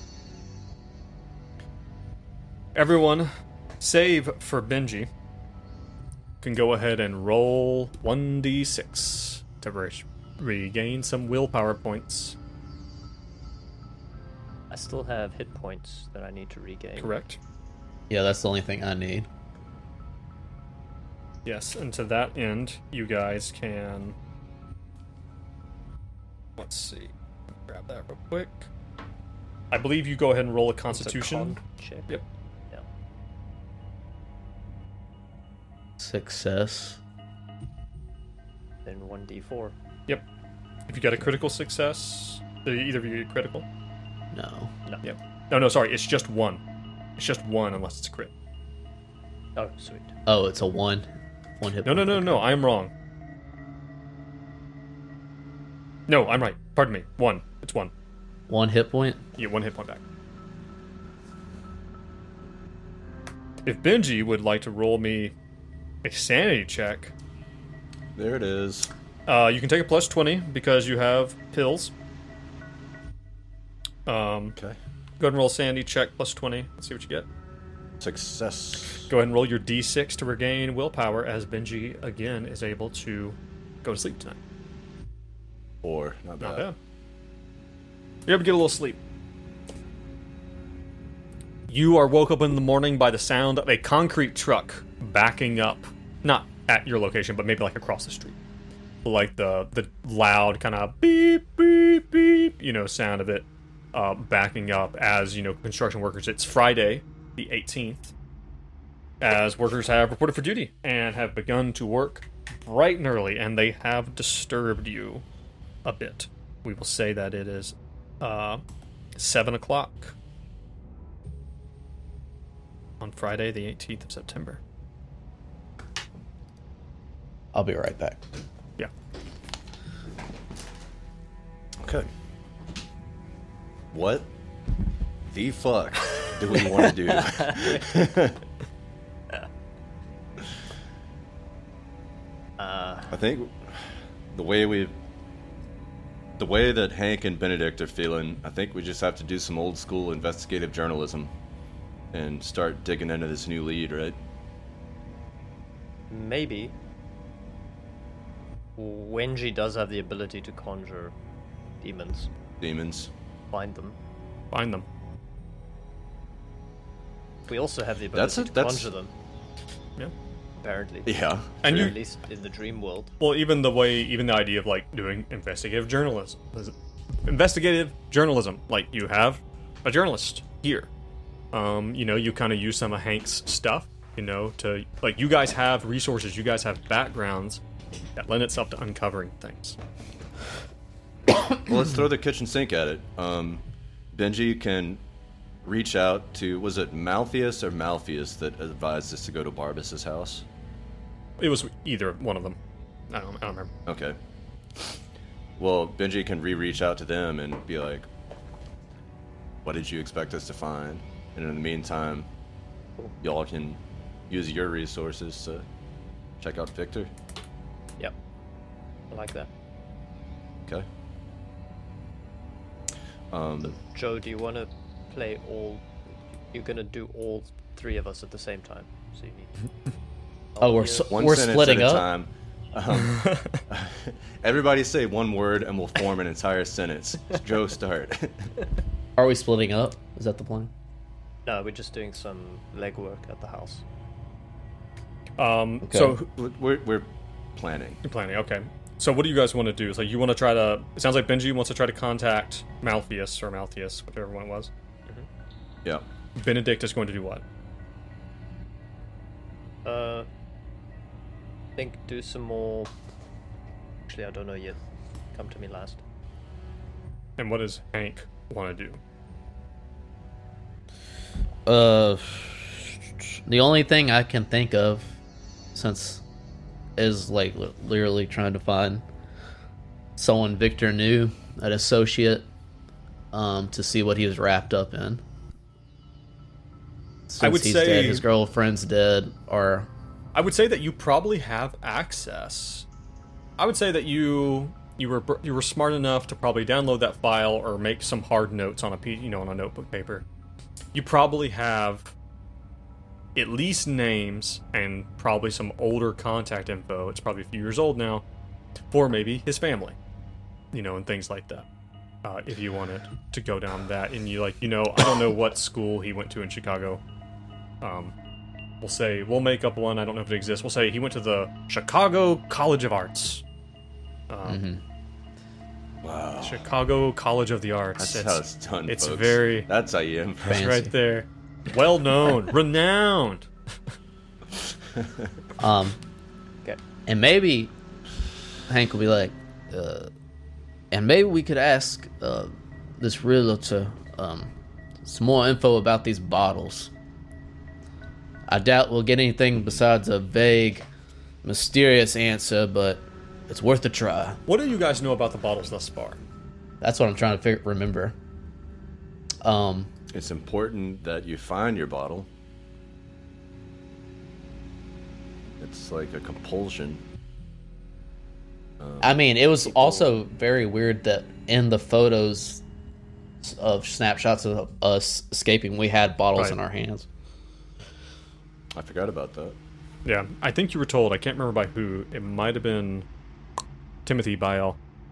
Everyone, save for Benji, can go ahead and roll 1d6 to regain some willpower points. I still have hit points that I need to regain. Correct? Yeah, that's the only thing I need. Yes, and to that end, you guys can... Let's see. Grab that real quick. I believe you go ahead and roll a It's a Constitution. con check. Yep. Yeah. Success. Then 1d4. Yep. If you got a critical success, either of you get critical. No. Yep. No, sorry. It's just one. It's just one unless it's a crit. Oh, sweet. Oh, it's a one. One hit. point. No. I'm wrong. No, I'm right. Pardon me. One. It's one. 1 hit point. You get 1 hit point back. If Benji would like to roll me a sanity check, There it is. you can take a plus 20 because you have pills. Okay. Go ahead and roll a sanity check plus 20. Let's see what you get. Success. Go ahead and roll your d6 to regain willpower as Benji again is able to go to sleep tonight. 4. Not bad. Not bad. You're able to get a little sleep. You are woke up in the morning by the sound of a concrete truck backing up. Not at your location, but maybe like across the street. Like the loud kind of beep, beep, beep, sound of it backing up as, construction workers. It's Friday, the 18th, as workers have reported for duty and have begun to work bright and early, and they have disturbed you a bit. We will say that it is 7 o'clock on Friday, the 18th of September. I'll be right back. Yeah. Okay. What the fuck do we want to do? I think the way that Hank and Benedict are feeling, I think we just have to do some old school investigative journalism and start digging into this new lead, right? Maybe. Wenji does have the ability to conjure demons. Demons. Find them. Find them. We also have the ability to conjure them, Yeah. apparently. Yeah. And Or you, at least in the dream world. well, even the idea of like doing investigative journalism, like you have a journalist here. You kind of use some of Hank's stuff, to like you guys have resources, you guys have backgrounds that lend itself to uncovering things. Well, let's throw the kitchen sink at it. Benji can reach out to, was it Malpheus or Malpheus that advised us to go to Barbas's house? It was either one of them. I don't remember. Okay. Well, Benji can reach out to them and be like, what did you expect us to find? And in the meantime, y'all can use your resources to check out Victor. Yep. I like that. Okay. So, Joe, do you want to play all... You're going to do all 3 of us at the same time. So you need... Oh, we're One sentence splitting at a up. time. Everybody say one word and we'll form an entire sentence. Joe, start. Are we splitting up? Is that the plan? No, we're just doing some legwork at the house. So We're planning. you're planning, okay. So what do you guys want to do? So you want to try to... It sounds like Benji wants to try to contact Malpheus, whichever one it was. Yeah. Benedict is going to do what? I think do some more... Actually, I don't know yet. Come to me last. And what does Hank want to do? The only thing I can think of, since is like literally trying to find someone Victor knew, an associate, to see what he was wrapped up in. Since would he's say- dead, his girlfriend's dead, or I would say that you probably have access. I would say that you were smart enough to probably download that file or make some hard notes on on a notebook paper. You probably have at least names and probably some older contact info. It's probably a few years old now for maybe his family, and things like that. If you wanted to go down that, and I don't know what school he went to in Chicago. We'll make up one. I don't know if it exists. We'll say he went to the Chicago College of Arts. Wow. Chicago College of the Arts. That's how it's done, It's folks. very... That's how you It's Fancy. right there. Well known. Renowned. Okay. and maybe Hank will be like, and maybe we could ask this realtor some more info about these bottles. I doubt we'll get anything besides a vague, mysterious answer, but it's worth a try. What do you guys know about the bottles thus far? That's what I'm trying to remember. It's important that you find your bottle. It's like a compulsion. I mean, it was also very weird that in the photos of snapshots of us escaping, we had bottles Right. in our hands. I forgot about that. Yeah, I think you were told. I can't remember by who. It might have been Timothy Biel.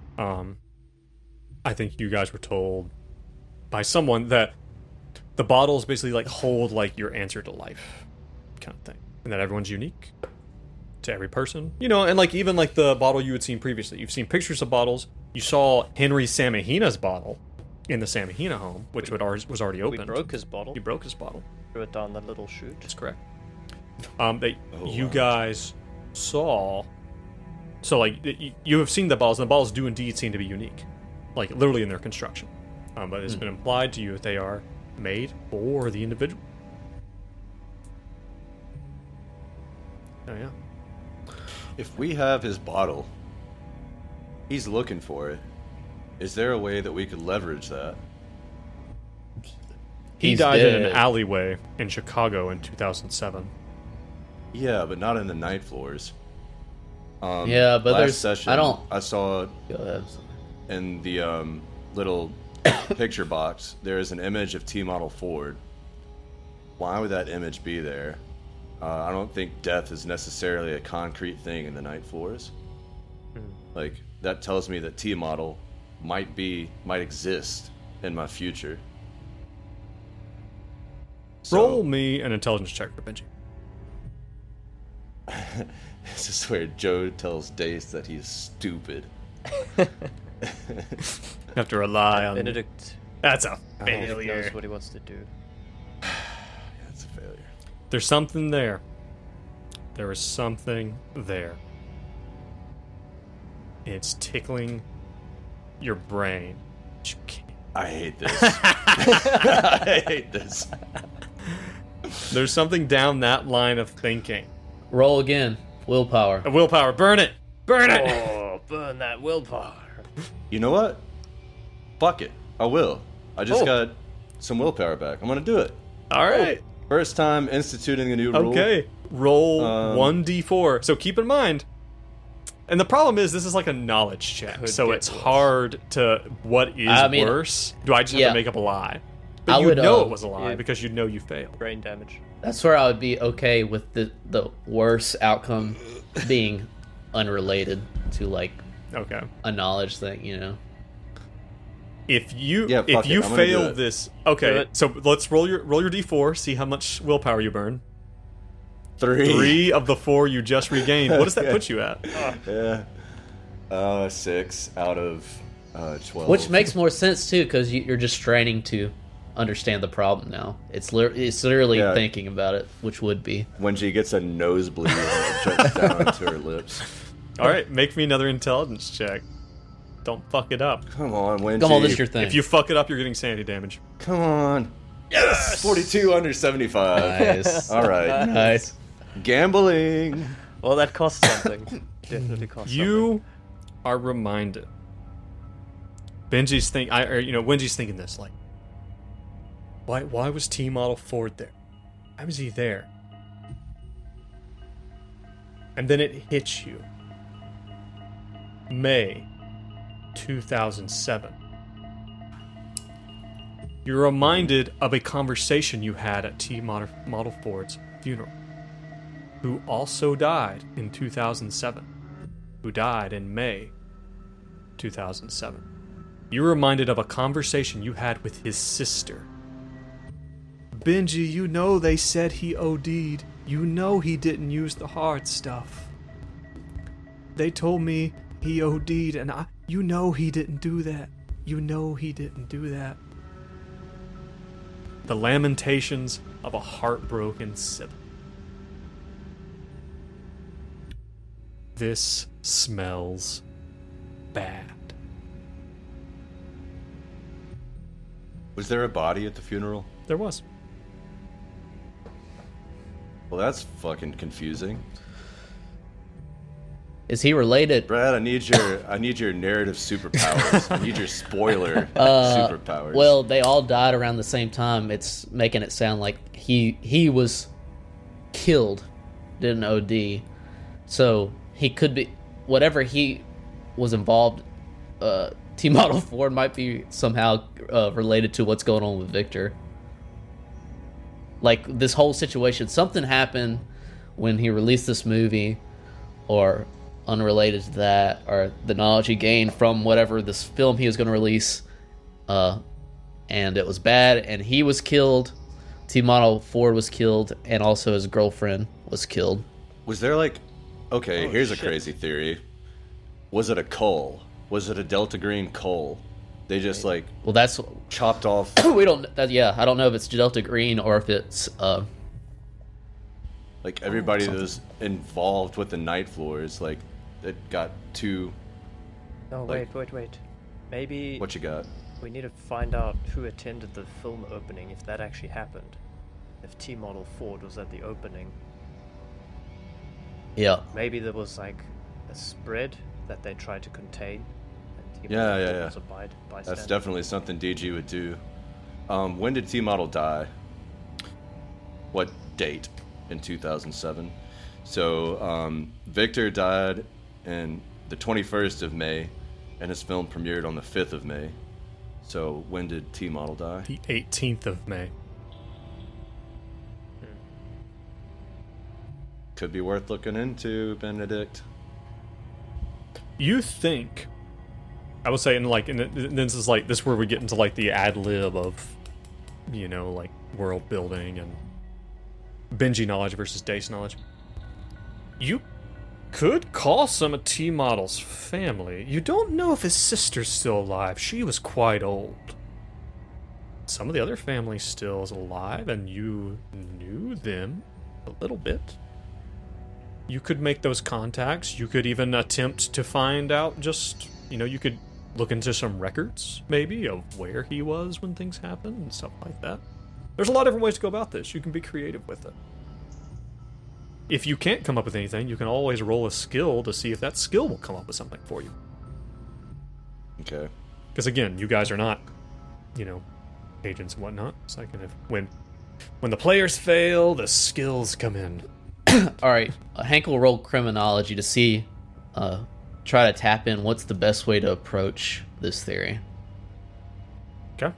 I think you guys were told by someone that the bottles basically like hold like your answer to life, kind of thing, and that everyone's unique to every person. You know, and like even like the bottle you had seen previously. You've seen pictures of bottles. You saw Henry Samahina's bottle in the Samahina home, which was already We opened. broke his bottle. He broke his bottle. Threw it down that little chute. That's correct. That you wow. guys saw. So, like, you have seen the bottles, and the bottles do indeed seem to be unique, like literally in their construction. But it's been implied to you that they are made for the individual. Oh yeah. If we have his bottle, he's looking for it. Is there a way that we could leverage that? He He's died in dead. an alleyway in Chicago in 2007. Yeah, but not in the night floors. Yeah, but last there's- session, I don't- I saw Go ahead. in the little picture box, there is an image of T-Model Ford. Why would that image be there? I don't think death is necessarily a concrete thing in the night floors. Like, that tells me that T-Model might exist in my future. So, Roll me an intelligence check for Benji. This is where Joe tells Dace that he's stupid. You have to rely on. Benedict That's a knows failure. what he wants to do. That's a failure. There's something there. There is something there. It's tickling your brain. But you can't. I hate this. I hate this. There's something down that line of thinking. Roll again. Willpower. A willpower. Burn it. Burn it. Oh, burn that willpower. You know what? Fuck it. I will. I just got some willpower back. I'm gonna do it. All right. First time instituting a new rule. Okay. Roll Um, 1d4. So keep in mind. And the problem is, this is like a knowledge check, Could so get it's worse. hard to. What is I mean, worse? Do I just have yeah. to make up a lie? But I you would, know it was a lie yeah. because you know you failed. Brain damage. That's where I would be okay with the worst outcome being unrelated to like Okay. a knowledge thing, you know. If you Yeah, if fuck you it. I'm gonna do fail it. this, Do okay. it. So let's roll your d4. See how much willpower you burn. 3. 3 of the 4 you just regained. What does that put you at? Yeah. 6 out of 12. Which makes more sense too, because you're just training to understand the problem now. It's literally Yeah. thinking about it, which would be. when she gets a nosebleed and it drips down to her lips. All right, make me another intelligence check. Don't fuck it up. Come on, Wendy. Come on, this is your thing. If you fuck it up, you're getting sanity damage. Come on. Yes! 42 under 75. Nice. All right. Nice. Gambling. Well, that costs something. Definitely costs something. You are reminded. Benji's Wenji's thinking this like, why was T Model Ford there? Why was he there? And then it hits you. May 2007. You're reminded of a conversation you had at T Model Ford's funeral, who also died in 2007, who died in May 2007. You're reminded of a conversation you had with his sister. Benji, you know they said he OD'd. You know he didn't use the hard stuff. They told me he OD'd, and you know he didn't do that. You know he didn't do that. The lamentations of a heartbroken sibling. This smells bad. Was there a body at the funeral? There was. Well, that's fucking confusing. Is he related? Brad, I need your narrative superpowers. I need your spoiler superpowers. Well, they all died around the same time. It's making it sound like he was killed, did an OD. So he could be whatever he was involved. T Model Ford might be somehow related to what's going on with Victor. Like this whole situation, something happened when he released this movie, or unrelated to that, or the knowledge he gained from whatever this film he was going to release, and it was bad, and he was killed. T Model Ford was killed, and also his girlfriend was killed. Was there like, okay, here's shit. a crazy theory. Was it a cull? Was it a Delta Green cull? They just like Well, that's chopped off. we don't. I don't know if it's Delta Green or if it's Like everybody that was involved with the Night Floors, like it got too. No, Like- wait. Maybe What you got? we need to find out who attended the film opening, if that actually happened. If T Model Ford was at the opening. yeah. Maybe there was like a spread that they tried to contain. And T Yeah, Model yeah, Ford yeah. was a bystander. That's definitely something DG would do. When did T Model die? What date? In 2007. So Victor died in the 21st of May, and his film premiered on the 5th of May. So when did T Model die? The 18th of May. Could be worth looking into, Benedict. You think? I would say, this is where we get into like the ad lib of, like world building and Benji knowledge versus Dace knowledge. You could call some of T Model's family. You don't know if his sister's still alive. She was quite old. Some of the other family still is alive, and you knew them a little bit. You could make those contacts. You could even attempt to find out you could look into some records, maybe, of where he was when things happened and stuff like that. There's a lot of different ways to go about this. You can be creative with it. If you can't come up with anything, you can always roll a skill to see if that skill will come up with something for you. Okay. Because again, you guys are not, agents and whatnot. So I can have when the players fail, the skills come in. All right, Hank will roll criminology to see, try to tap in what's the best way to approach this theory. Okay.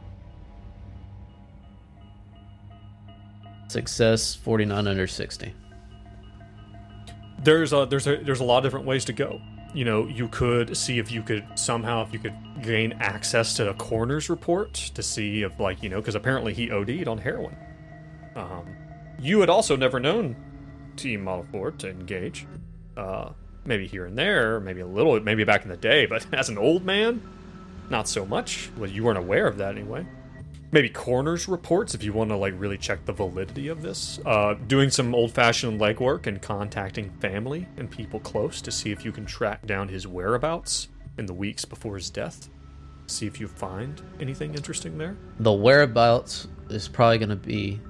Success 49 under 60. There's a lot of different ways to go. You could see if you could gain access to the coroner's report to see if because apparently he OD'd on heroin. You had also never known T Model Ford to engage. Maybe here and there, maybe a little, maybe back in the day, but as an old man, not so much. Well, you weren't aware of that anyway. Maybe coroner's reports if you want to really check the validity of this. Doing some old-fashioned legwork and contacting family and people close to see if you can track down his whereabouts in the weeks before his death. See if you find anything interesting there. The whereabouts is probably going to be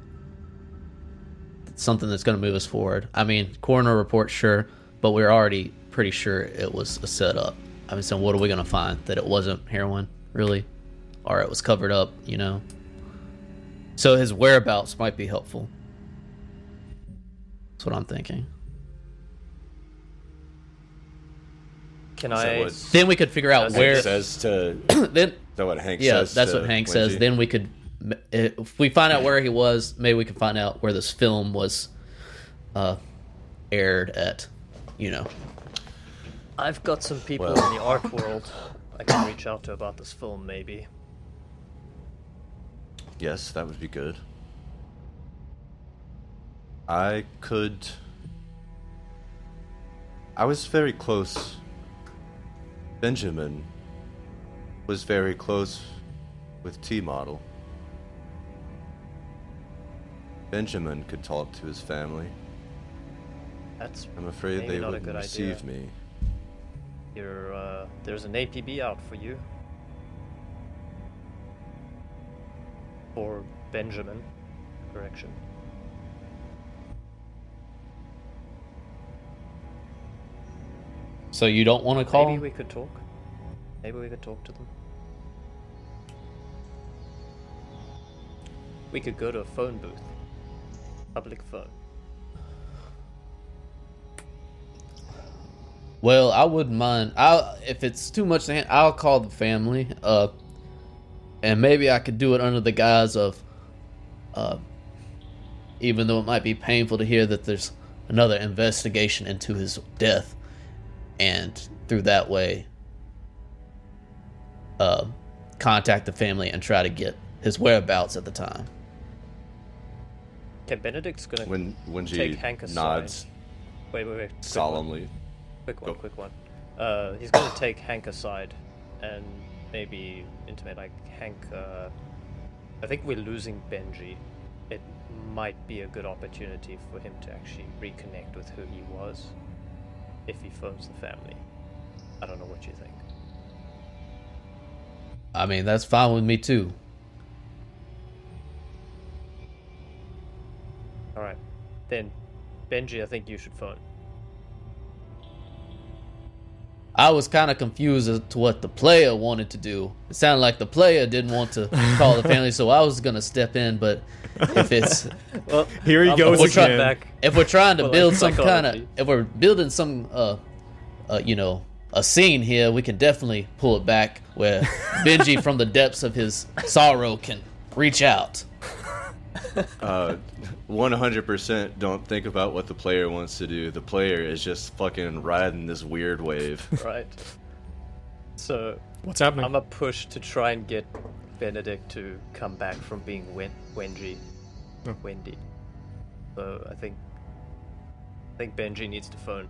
something that's going to move us forward. I mean, coroner report, sure, but we're already pretty sure it was a setup. I mean, so what are we going to find? That it wasn't heroin, really? Or it was covered up, So his whereabouts might be helpful. That's what I'm thinking. Can Is that I? what Then we could figure out That's where. Hank says to. Then Is that what Hank yeah, says? that's to what Hank says. Wenji? Then we could, if we find out where he was, maybe we can find out where this film was aired at. I've got some people Well. in the art world I can reach out to about this film, maybe. Yes, that would be good. I was very close. Benjamin was very close with T Model. Benjamin could talk to his family. That's I'm afraid maybe they not a wouldn't good receive idea. me. There's an APB out for you. For Benjamin. Correction. So you don't want to call? Maybe we could talk. Maybe we could talk to them. We could go to a phone booth. Public phone. Well, I wouldn't mind. If it's too much to handle, I'll call the family. And maybe I could do it under the guise of, even though it might be painful to hear that there's another investigation into his death, and through that way, contact the family and try to get his whereabouts at the time. Okay, Benedict's gonna When take she Hank aside. nods Wait. Quick solemnly. Quick one. He's gonna take Hank aside and maybe intimate, like, Hank, I think we're losing Benji. It might be a good opportunity for him to actually reconnect with who he was if he phones the family. I don't know what you think. I mean, that's fine with me too. Alright. Then, Benji, I think you should phone. I was kind of confused as to what the player wanted to do. It sounded like the player didn't want to call the family, so I was gonna step in. But if it's Well, Here he I'm goes gonna again. back. if we're trying to Well, build like some kind of, psychology. if we're building some, a scene here, we can definitely pull it back where Benji, from the depths of his sorrow, can reach out. 100% don't think about what the player wants to do. The player is just fucking riding this weird wave. Right. So, What's happening? I'm a push to try and get Benedict to come back from being Wendy. Oh. Wendy. So I think Benji needs to phone.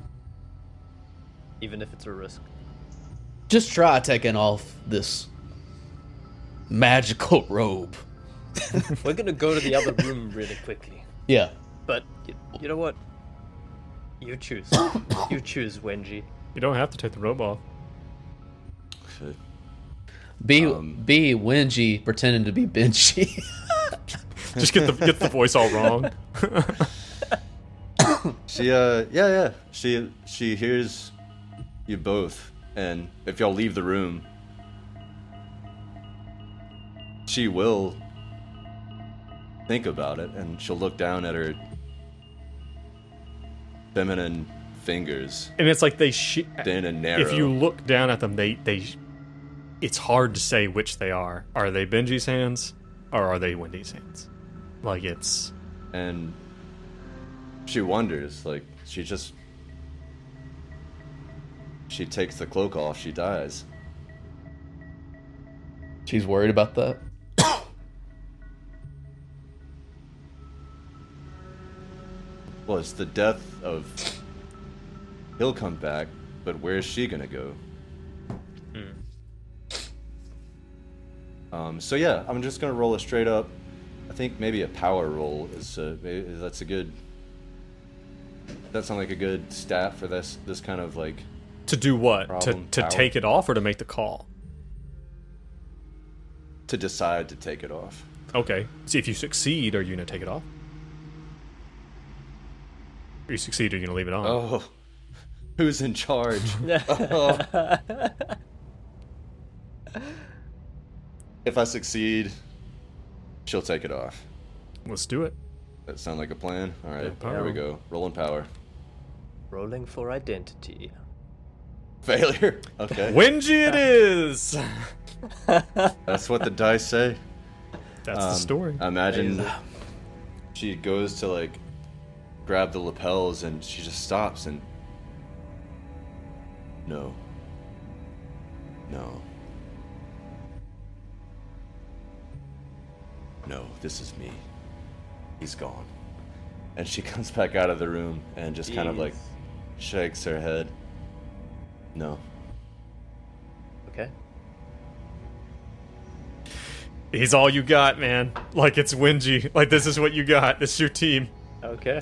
Even if it's a risk. Just try taking off this magical robe. We're gonna go to the other room really quickly. Yeah. But you know what? You choose. You choose, Wenji. You don't have to take the robe off. Be Wenji pretending to be Benji. Just get the voice all wrong. She hears you both, and if y'all leave the room, she will think about it, and she'll look down at her feminine fingers, And it's like thin and narrow. if you look down at them, they it's hard to say which they are. Are they Benji's hands or are they Wendy's hands? Like, it's And she wonders, like, she takes the cloak off, she dies. She's worried about that. Well, it's the death of... He'll come back, but where's she gonna go? So yeah, I'm just gonna roll a straight up. I think maybe a power roll is that's a good. That sounds like a good stat for this kind of like to do what? Problem, To power. take it off or to make the call? to decide to take it off. Okay. See, if you succeed, are you going to take it off? If you succeed, are you going to leave it on? Oh, who's in charge? If I succeed, she'll take it off. Let's do it. That sound like a plan? All right, Yeah, here we power. go. Rolling power. Rolling for identity. Failure. Okay. Wenji it is! That's what the dice say. That's the story. I imagine she goes to like grab the lapels and she just stops and no. No, this is me. He's gone. And she comes back out of the room and just kind of like shakes her head. No. Okay. He's all you got, man. Like, it's Wenji. Like, this is what you got. This is your team. Okay.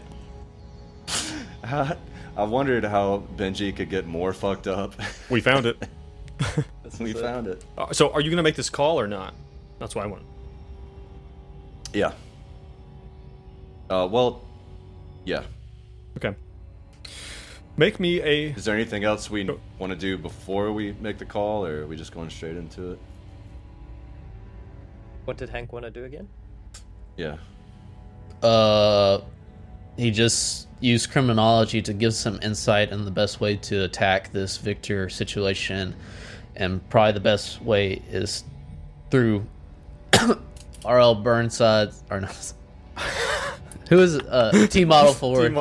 I wondered how Benji could get more fucked up. We found it. We found it. So, are you going to make this call or not? That's what I want. Yeah. Well, yeah. Okay. Make me a... Is there anything else we want to do before we make the call, or are we just going straight into it? What did Hank want to do again? Yeah. He just used criminology to give some insight on the best way to attack this Victor situation, and probably the best way is through R.L. Burnside, or not, who is T Model Forward.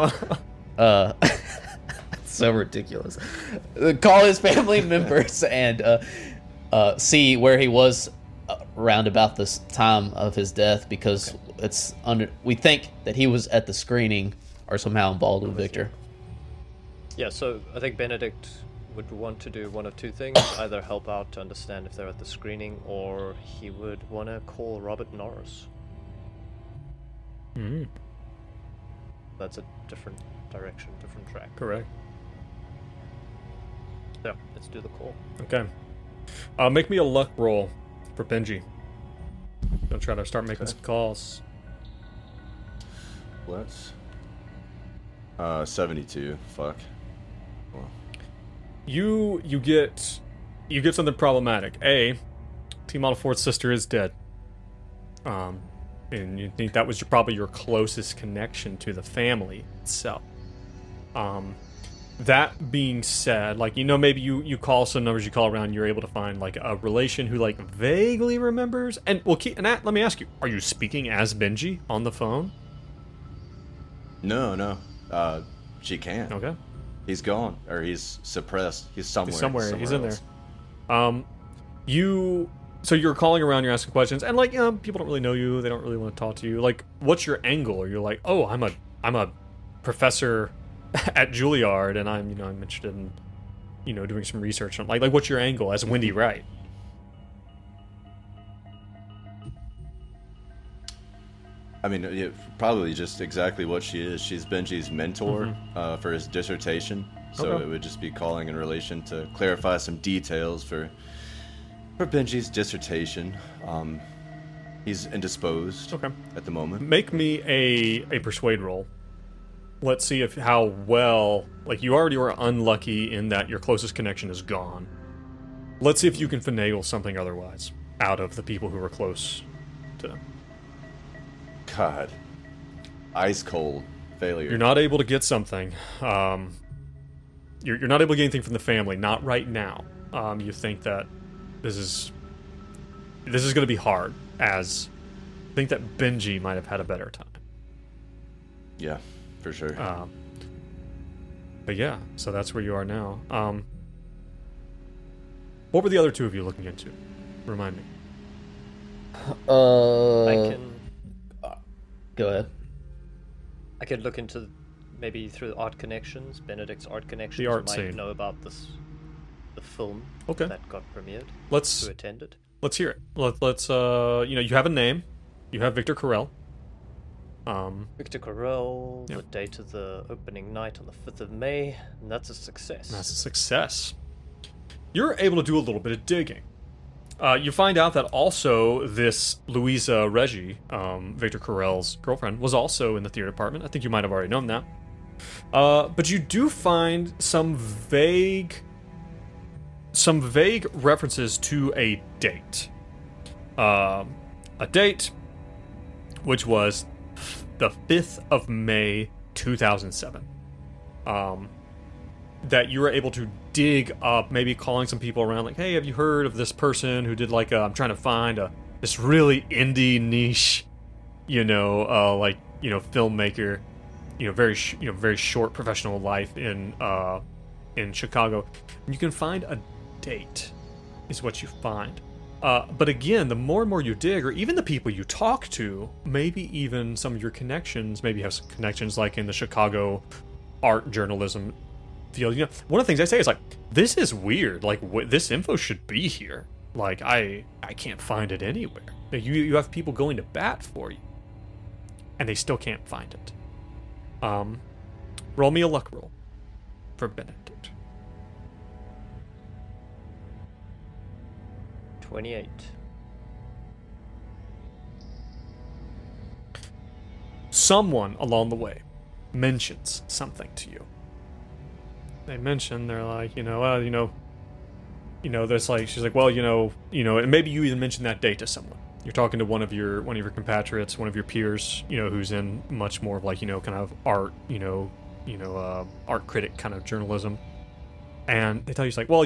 So ridiculous. Call his family members and see where he was around about this time of his death, because it's under. We think that he was at the screening or somehow involved with Victor. Yeah, so I think Benedict would want to do one of two things: either help out to understand if they're at the screening, or he would want to call Robert Norris. Mm, That's a different direction, different track. correct. So let's do the call. Okay. Make me a luck roll for Benji. Gonna try to start making some calls. Let's. 72. Fuck. Well, You get something problematic. A, T Model Ford's sister is dead. And you think that was probably your closest connection to the family itself. That being said, like, maybe you call some numbers, you call around, you're able to find like a relation who like vaguely remembers. And let me ask you, are you speaking as Benji on the phone? no. She can't. Okay. He's gone, or he's suppressed. He's somewhere. He's in else. there. So you're calling around, you're asking questions, and like, people don't really know you, they don't really want to talk to you. Like, what's your angle? Or you're like, oh, I'm a professor at Juilliard, and I'm interested in doing some research on like what's your angle as Wendy Wright? I mean, probably just exactly what she is. She's Benji's mentor for his dissertation, so Okay. it would just be calling in relation to clarify some details for Benji's dissertation. He's indisposed at the moment. Make me a persuade roll. Let's see how well, like, you already were unlucky in that your closest connection is gone. Let's see if you can finagle something otherwise out of the people who were close to them. God, ice cold failure. You're not able to get something. You're not able to get anything from the family. Not right now. You think that this is going to be hard. As I think that Benji might have had a better time. Yeah, for sure. But yeah, so that's where you are now. What were the other two of you looking into? Remind me. I can Go ahead. I could look into maybe through Art Connections, Benedict's Art Connections. The art might scene. know about the film Okay. that got premiered. Let's Who attended? hear it. Let's you have a name. You have Victor Carell. Victor Carell, Yep. the date of the opening night on the 5th of May, and that's a success. That's a success. You're able to do a little bit of digging. You find out that also this Louisa Reggie, Victor Carell's girlfriend, was also in the theater department. I think you might have already known that. But you do find some vague references to a date. A date which was the 5th of May, 2007. That you were able to dig up, maybe calling some people around, like, hey, have you heard of this person who did like I'm trying to find this really indie niche, filmmaker, very very short professional life in Chicago. And you can find a date, is what you find. But again, the more and more you dig, or even the people you talk to, maybe even some of your connections, maybe you have some connections like in the Chicago art journalism field. One of the things I say is like, this is weird. Like, this info should be here. Like, I can't find it anywhere. Like, you have people going to bat for you, and they still can't find it. Roll me a luck roll for Benedict. 28. Someone along the way mentions something to you. they mentioned, they're like, there's like, she's like, well, and maybe you even mentioned that date to someone. You're talking to one of your compatriots, one of your peers, who's in much more of like, kind of art, art critic kind of journalism, and they tell you, it's like, well,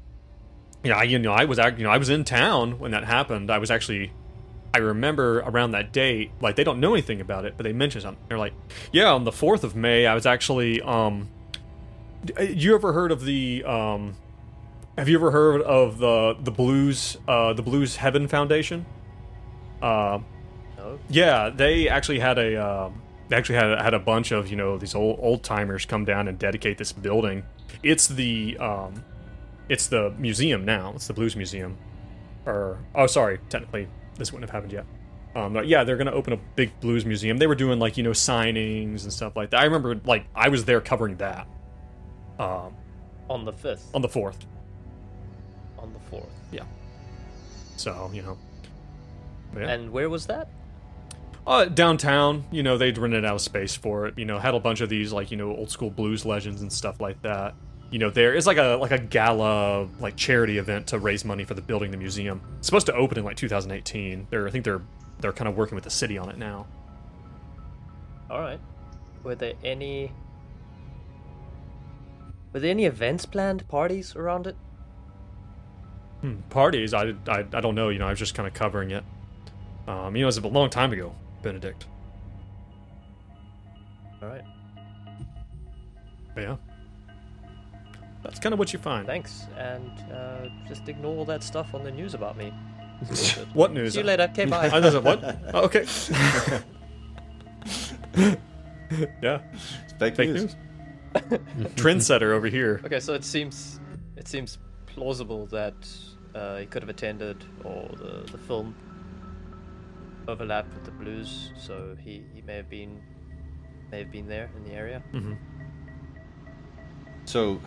I was in town when that happened. I remember around that date, like, they don't know anything about it, but they mention something. They're like, yeah, on the 4th of May, I was actually, you ever heard of the, have you ever heard of the Blues Heaven Foundation? No. Yeah, they actually had a bunch of, these old timers come down and dedicate this building. It's the museum now. It's the Blues Museum. Technically, this wouldn't have happened yet. But yeah, they're gonna open a big blues museum. They were doing like, signings and stuff like that. I remember, like, I was there covering that. On the 5th. On the 4th. On the 4th. Yeah. So, yeah. And where was that? Downtown. They'd rented out a space for it. Had a bunch of these, like, old school blues legends and stuff like that. There is like a gala, like, charity event to raise money for building the museum. It's supposed to open in like 2018. I think they're kind of working with the city on it now. All right. Were there any events planned, parties around it? Parties? I don't know. I was just kind of covering it. It was a long time ago, Benedict. All right. But yeah. That's kind of what you find. Thanks, and just ignore all that stuff on the news about me. What news? See you later. Okay, bye. I was what? Oh, okay. Yeah. It's fake news. Trendsetter over here. Okay, so it seems plausible that he could have attended, or the film overlapped with the Blues, so he may have been there in the area. Mm-hmm. So,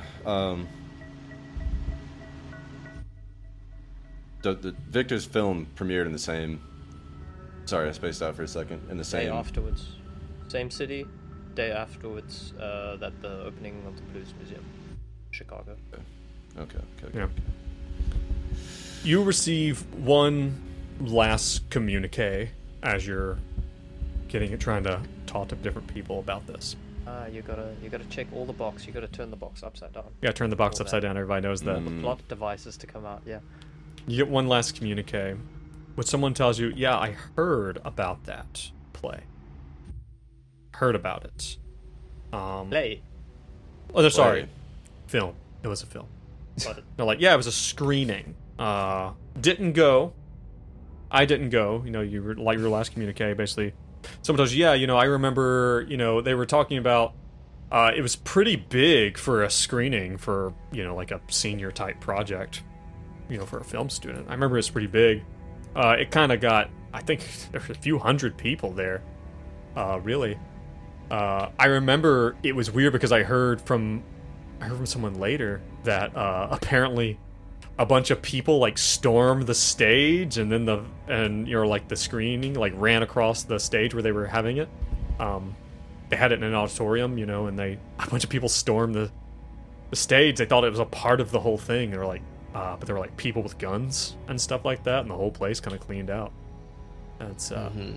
the Victor's film premiered in the same. Sorry, I spaced out for a second. In the same. Day afterwards, same city. Day afterwards, that the opening of the Blues Museum, Chicago. Okay. Yeah. You receive one last communique as you're trying to talk to different people about this. You gotta check all the box. You gotta turn the box upside down. Yeah, turn the box upside down. Everybody knows that. The plot devices to come out. Yeah. You get one last communique, which someone tells you, "Yeah, I heard about that play. Heard about it." Play. Oh, no, sorry, film. It was a film. Got it. They're like, yeah, it was a screening. Didn't go. I didn't go. You were like your last communique, basically. Someone tells you, yeah, I remember, they were talking about, it was pretty big for a screening for, like a senior type project, for a film student. I remember it's pretty big. It kind of got, I think there were a few hundred people there, really. I remember it was weird because I heard from someone later that, apparently a bunch of people like stormed the stage, and then the screening like ran across the stage where they were having it. They had it in an auditorium, and a bunch of people stormed the stage. They thought it was a part of the whole thing. They were like, but there were like people with guns and stuff like that, and the whole place kind of cleaned out. That's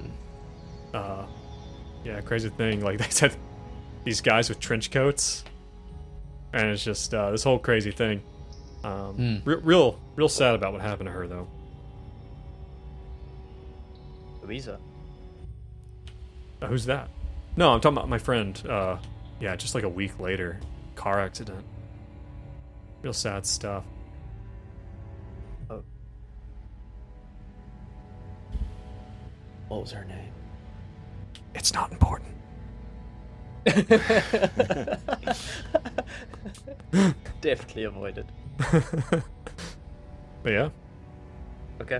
yeah, crazy thing. Like they said, these guys with trench coats, and it's just this whole crazy thing. Real sad about what happened to her, though. Louisa. Who's that? No, I'm talking about my friend. Yeah, just like a week later, car accident. Real sad stuff. Oh. What was her name? It's not important. Definitely avoided. But yeah. Okay.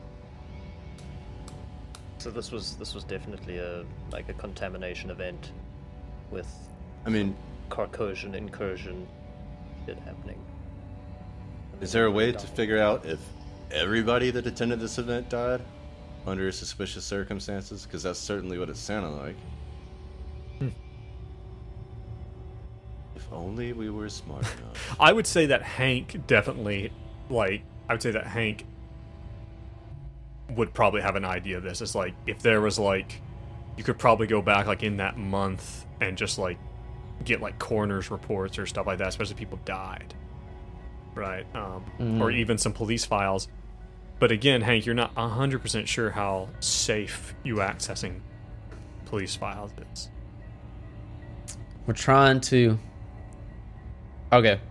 So this was definitely a contamination event with Carcosian incursion shit happening. Is there a way to figure out if everybody that attended this event died under suspicious circumstances? Because that's certainly what it sounded like. If only we were smart enough. I would say that Hank definitely, like, I would say that Hank would probably have an idea of this. It's like, if there was, like, you could probably go back, like, in that month and just, like, get, like, coroner's reports or stuff like that, especially if people died. Right? Or even some police files. But again, Hank, you're not 100% sure how safe you accessing police files is. We're trying to... Okay.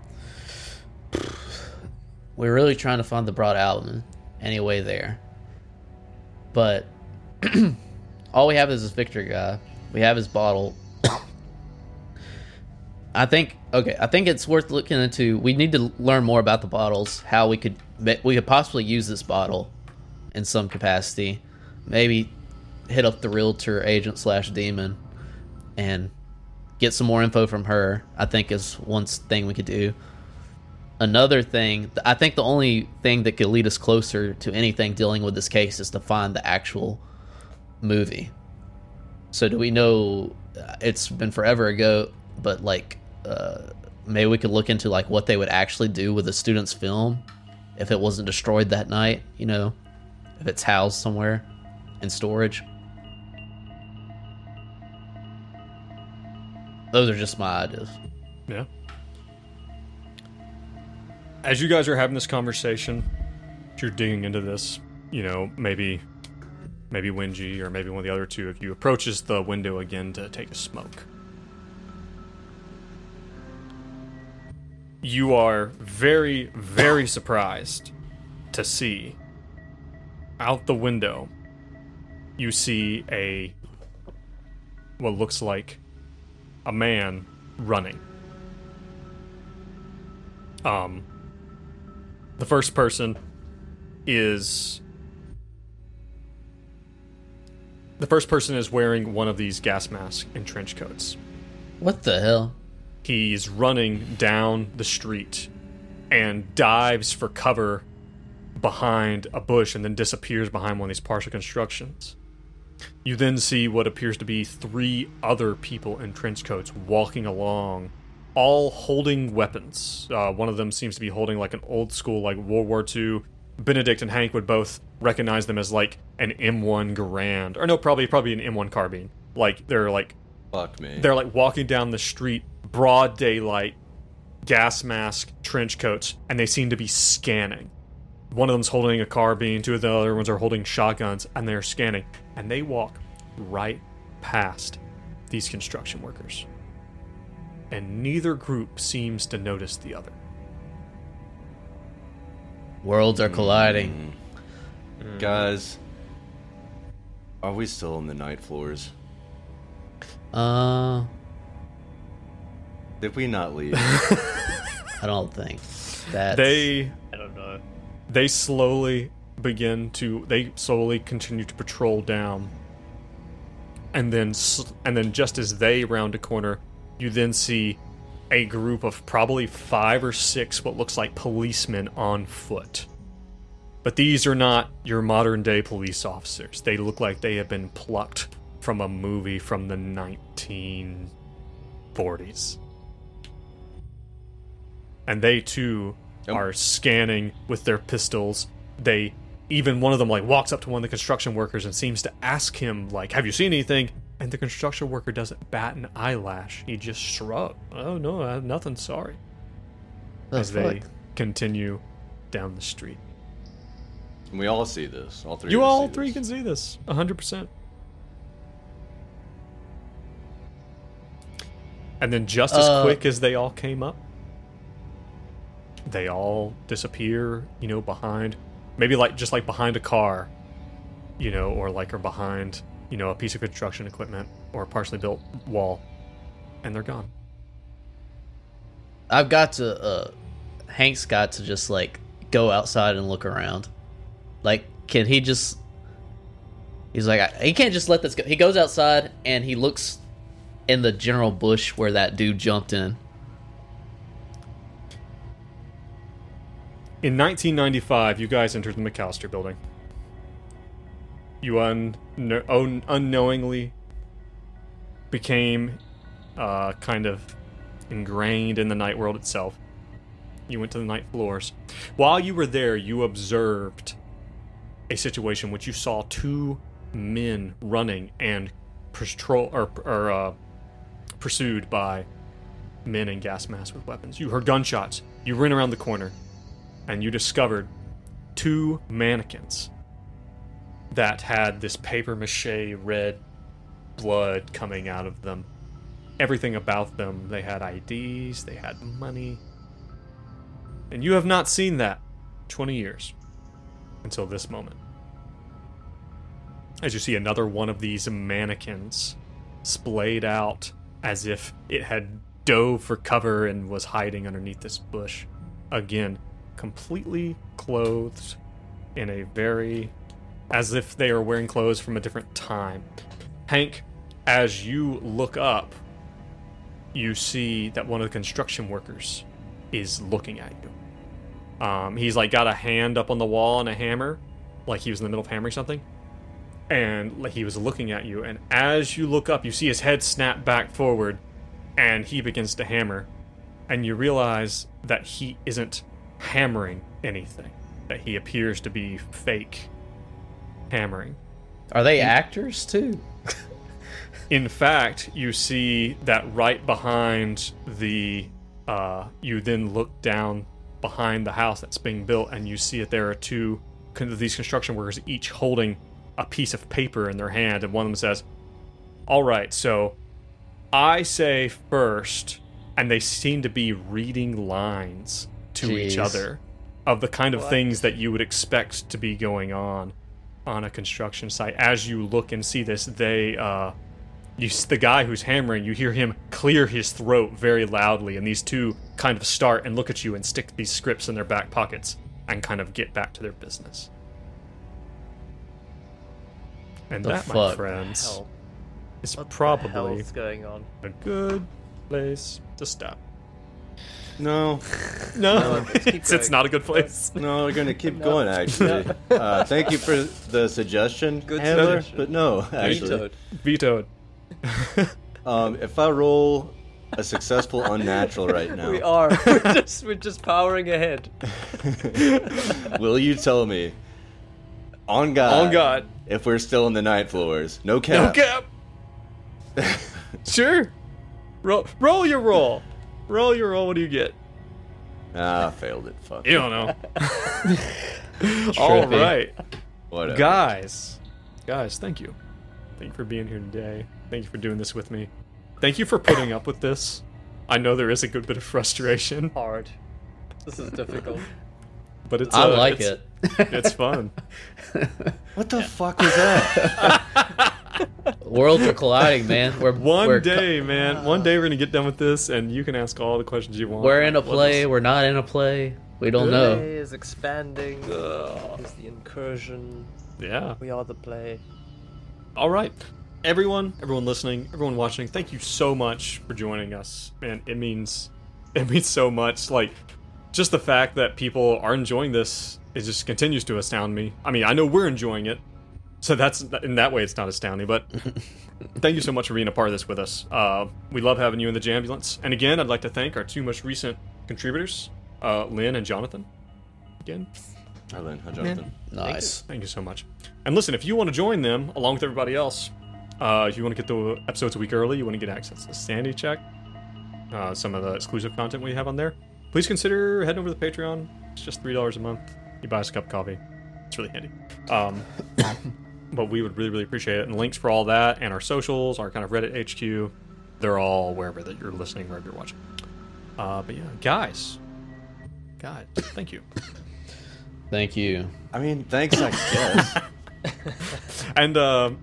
We're really trying to find the Broad Album anyway there. But all we have is this Victor guy. We have his bottle. I think it's worth looking into. We need to learn more about the bottles, how we could possibly use this bottle in some capacity. Maybe hit up the realtor agent / demon and get some more info from her. I think is one thing we could do. Another thing, I think the only thing that could lead us closer to anything dealing with this case is to find the actual movie. So do we know, it's been forever ago, but like maybe we could look into like what they would actually do with the student's film if it wasn't destroyed that night, you know, if it's housed somewhere in storage. Those are just my ideas. Yeah. As you guys are having this conversation, you're digging into this, you know, maybe Wenji or maybe one of the other two of you approaches the window again to take a smoke. You are very, very surprised to see out the window, you see what looks like a man running. The first person is wearing one of these gas masks and trench coats. What the hell? He's running down the street and dives for cover behind a bush and then disappears behind one of these partial constructions. You then see what appears to be 3 other people in trench coats walking along, all holding weapons. One of them seems to be holding like an old school, like World War II. Benedict and Hank would both recognize them as like an M1 Garand, or no, probably an M1 carbine. Like they're like, fuck me. They're like walking down the street, broad daylight, gas mask, trench coats, and they seem to be scanning. One of them's holding a carbine, 2 of the other ones are holding shotguns, and they're scanning. And they walk right past these construction workers. And neither group seems to notice the other. Worlds are colliding. Guys, are we still on the night floors? Did we not leave? I don't think that I don't know. They slowly continue to patrol down, and then just as they round a corner, you then see a group of probably 5 or 6 what looks like policemen on foot. But these are not your modern day police officers. They look like they have been plucked from a movie from the 1940s. And they too are scanning with their pistols. Even one of them like walks up to one of the construction workers and seems to ask him like, "Have you seen anything?" And the construction worker doesn't bat an eyelash. He just shrugged. "Oh no, I have nothing. Sorry." As they continue down the street. And we all see this. All three. You of us all see three this. can see this 100%. And then just as quick as they all came up, they all disappear, behind, maybe just behind a car, or behind, a piece of construction equipment or a partially built wall, and they're gone. Hank's got to just go outside and look around. Can he just? He's like, he can't just let this go. He goes outside and he looks in the general bush where that dude jumped in. In 1995, you guys entered the McAllister building. You unknowingly became kind of ingrained in the night world itself. You went to the night floors. While you were there, you observed a situation which you saw two men running and pursued by men in gas masks with weapons. You heard gunshots. You ran around the corner, and you discovered two mannequins that had this papier-mâché red blood coming out of them. Everything about them, they had IDs, they had money. And you have not seen that 20 years until this moment. As you see another one of these mannequins splayed out as if it had dove for cover and was hiding underneath this bush. Again, completely clothed in a very... as if they are wearing clothes from a different time. Hank, as you look up, you see that one of the construction workers is looking at you. He's like got a hand up on the wall and a hammer, like he was in the middle of hammering something. And he was looking at you, and as you look up, you see his head snap back forward, and he begins to hammer. And you realize that he isn't hammering anything, that he appears to be fake hammering. Are they actors too? In fact, you see that right behind the... you then look down behind the house that's being built, and you see that there are two of these construction workers, each holding a piece of paper in their hand, and one of them says, "All right, so I say first," and they seem to be reading lines to each other of the kind of things that you would expect to be going on a construction site. As you look and see this, the guy who's hammering, you hear him clear his throat very loudly, and these two kind of start and look at you and stick these scripts in their back pockets and kind of get back to their business. And that, my friends, is probably what's going on? a good place to stop. No, It's not a good place. no, we're gonna keep going. Actually, thank you for the suggestion, Good Handler, suggestion. but no, actually, Vetoed. Vetoed. if I roll a successful unnatural right now, We are. We're just powering ahead. will you tell me, on God, On God. if we're still in the night floors? No No cap. cap. Sure. Roll your roll. Roll your roll. What do you get? I failed it. Fuck. You don't know. All Trippy. right. Whatever. Guys, thank you. Thank you for being here today. Thank you for doing this with me. Thank you for putting up with this. I know there is a good bit of frustration, Hard. This is difficult. but it's I like it's, it. It's fun. What the fuck is that? Worlds are colliding, man. One day, man. One day we're gonna get done with this, and you can ask all the questions you want. We're in a What play. is- We're not in a play. We don't The know. play is expanding. Is the incursion. Yeah. We are the play. All right. Everyone listening, everyone watching, thank you so much for joining us. Man, it means so much. Like, just the fact that people are enjoying this, it just continues to astound me. I mean, I know we're enjoying it, so that's, in that way, it's not astounding, but thank you so much for being a part of this with us. We love having you in the Jambulance. And again, I'd like to thank our two most recent contributors, Lynn and Jonathan. Again, Hi, Lynn. Hi, Jonathan. Nice. thank you so much. And listen, if you want to join them along with everybody else, if you want to get the episodes a week early, you want to get access to Sandy Check, some of the exclusive content we have on there, please consider heading over to the Patreon. It's just $3 a month. You buy us a cup of coffee. It's really handy. But we would really, really appreciate it. And links for all that and our socials, our kind of Reddit HQ, they're all wherever that you're listening, wherever you're watching. But yeah, guys, thank you. Thank you. I mean, thanks, I guess. And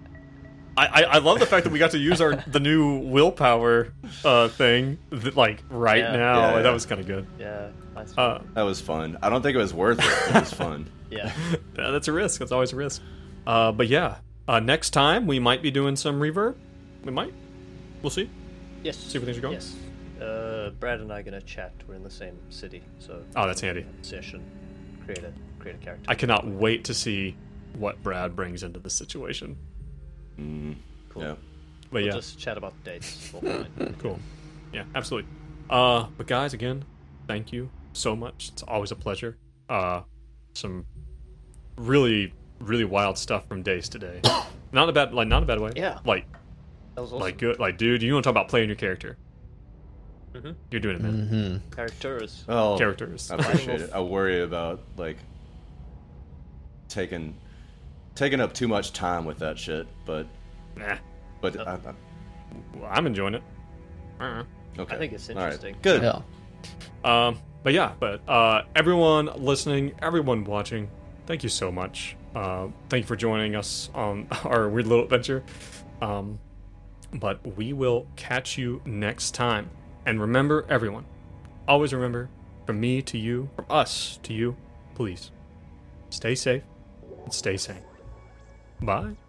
I love the fact that we got to use the new willpower thing right Yeah. now. Yeah. That was kind of good. Yeah. Nice. That was fun. I don't think it was worth it. It was fun. Yeah. Yeah, that's a risk. That's always a risk. But yeah, next time we might be doing some reverb. We might. We'll see. Yes. See where things are going? Yes. Brad and I are gonna chat. We're in the same city, so. Oh, that's handy. Session. Create a character. I cannot wait to see what Brad brings into this situation. Cool. Yeah. But We'll yeah, just chat about dates. We'll find. cool. Yeah, absolutely. But guys, again, thank you so much. It's always a pleasure. Some really, really wild stuff from Dace today. Not in a bad way. Yeah. Like That was awesome. like good. Like, dude, you want to talk about playing your character? Mm-hmm. You're doing it, man. Mm-hmm. Characters. Oh, Characters. I appreciate it. I worry about like taking up too much time with that shit, but Nah, I'm enjoying it. okay. I think it's All right. interesting. Good. Yeah. But everyone listening, everyone watching, thank you so much. Thank you for joining us on our weird little adventure. But we will catch you next time. And remember, everyone, always remember, from me to you, from us to you, please stay safe and stay sane. Bye.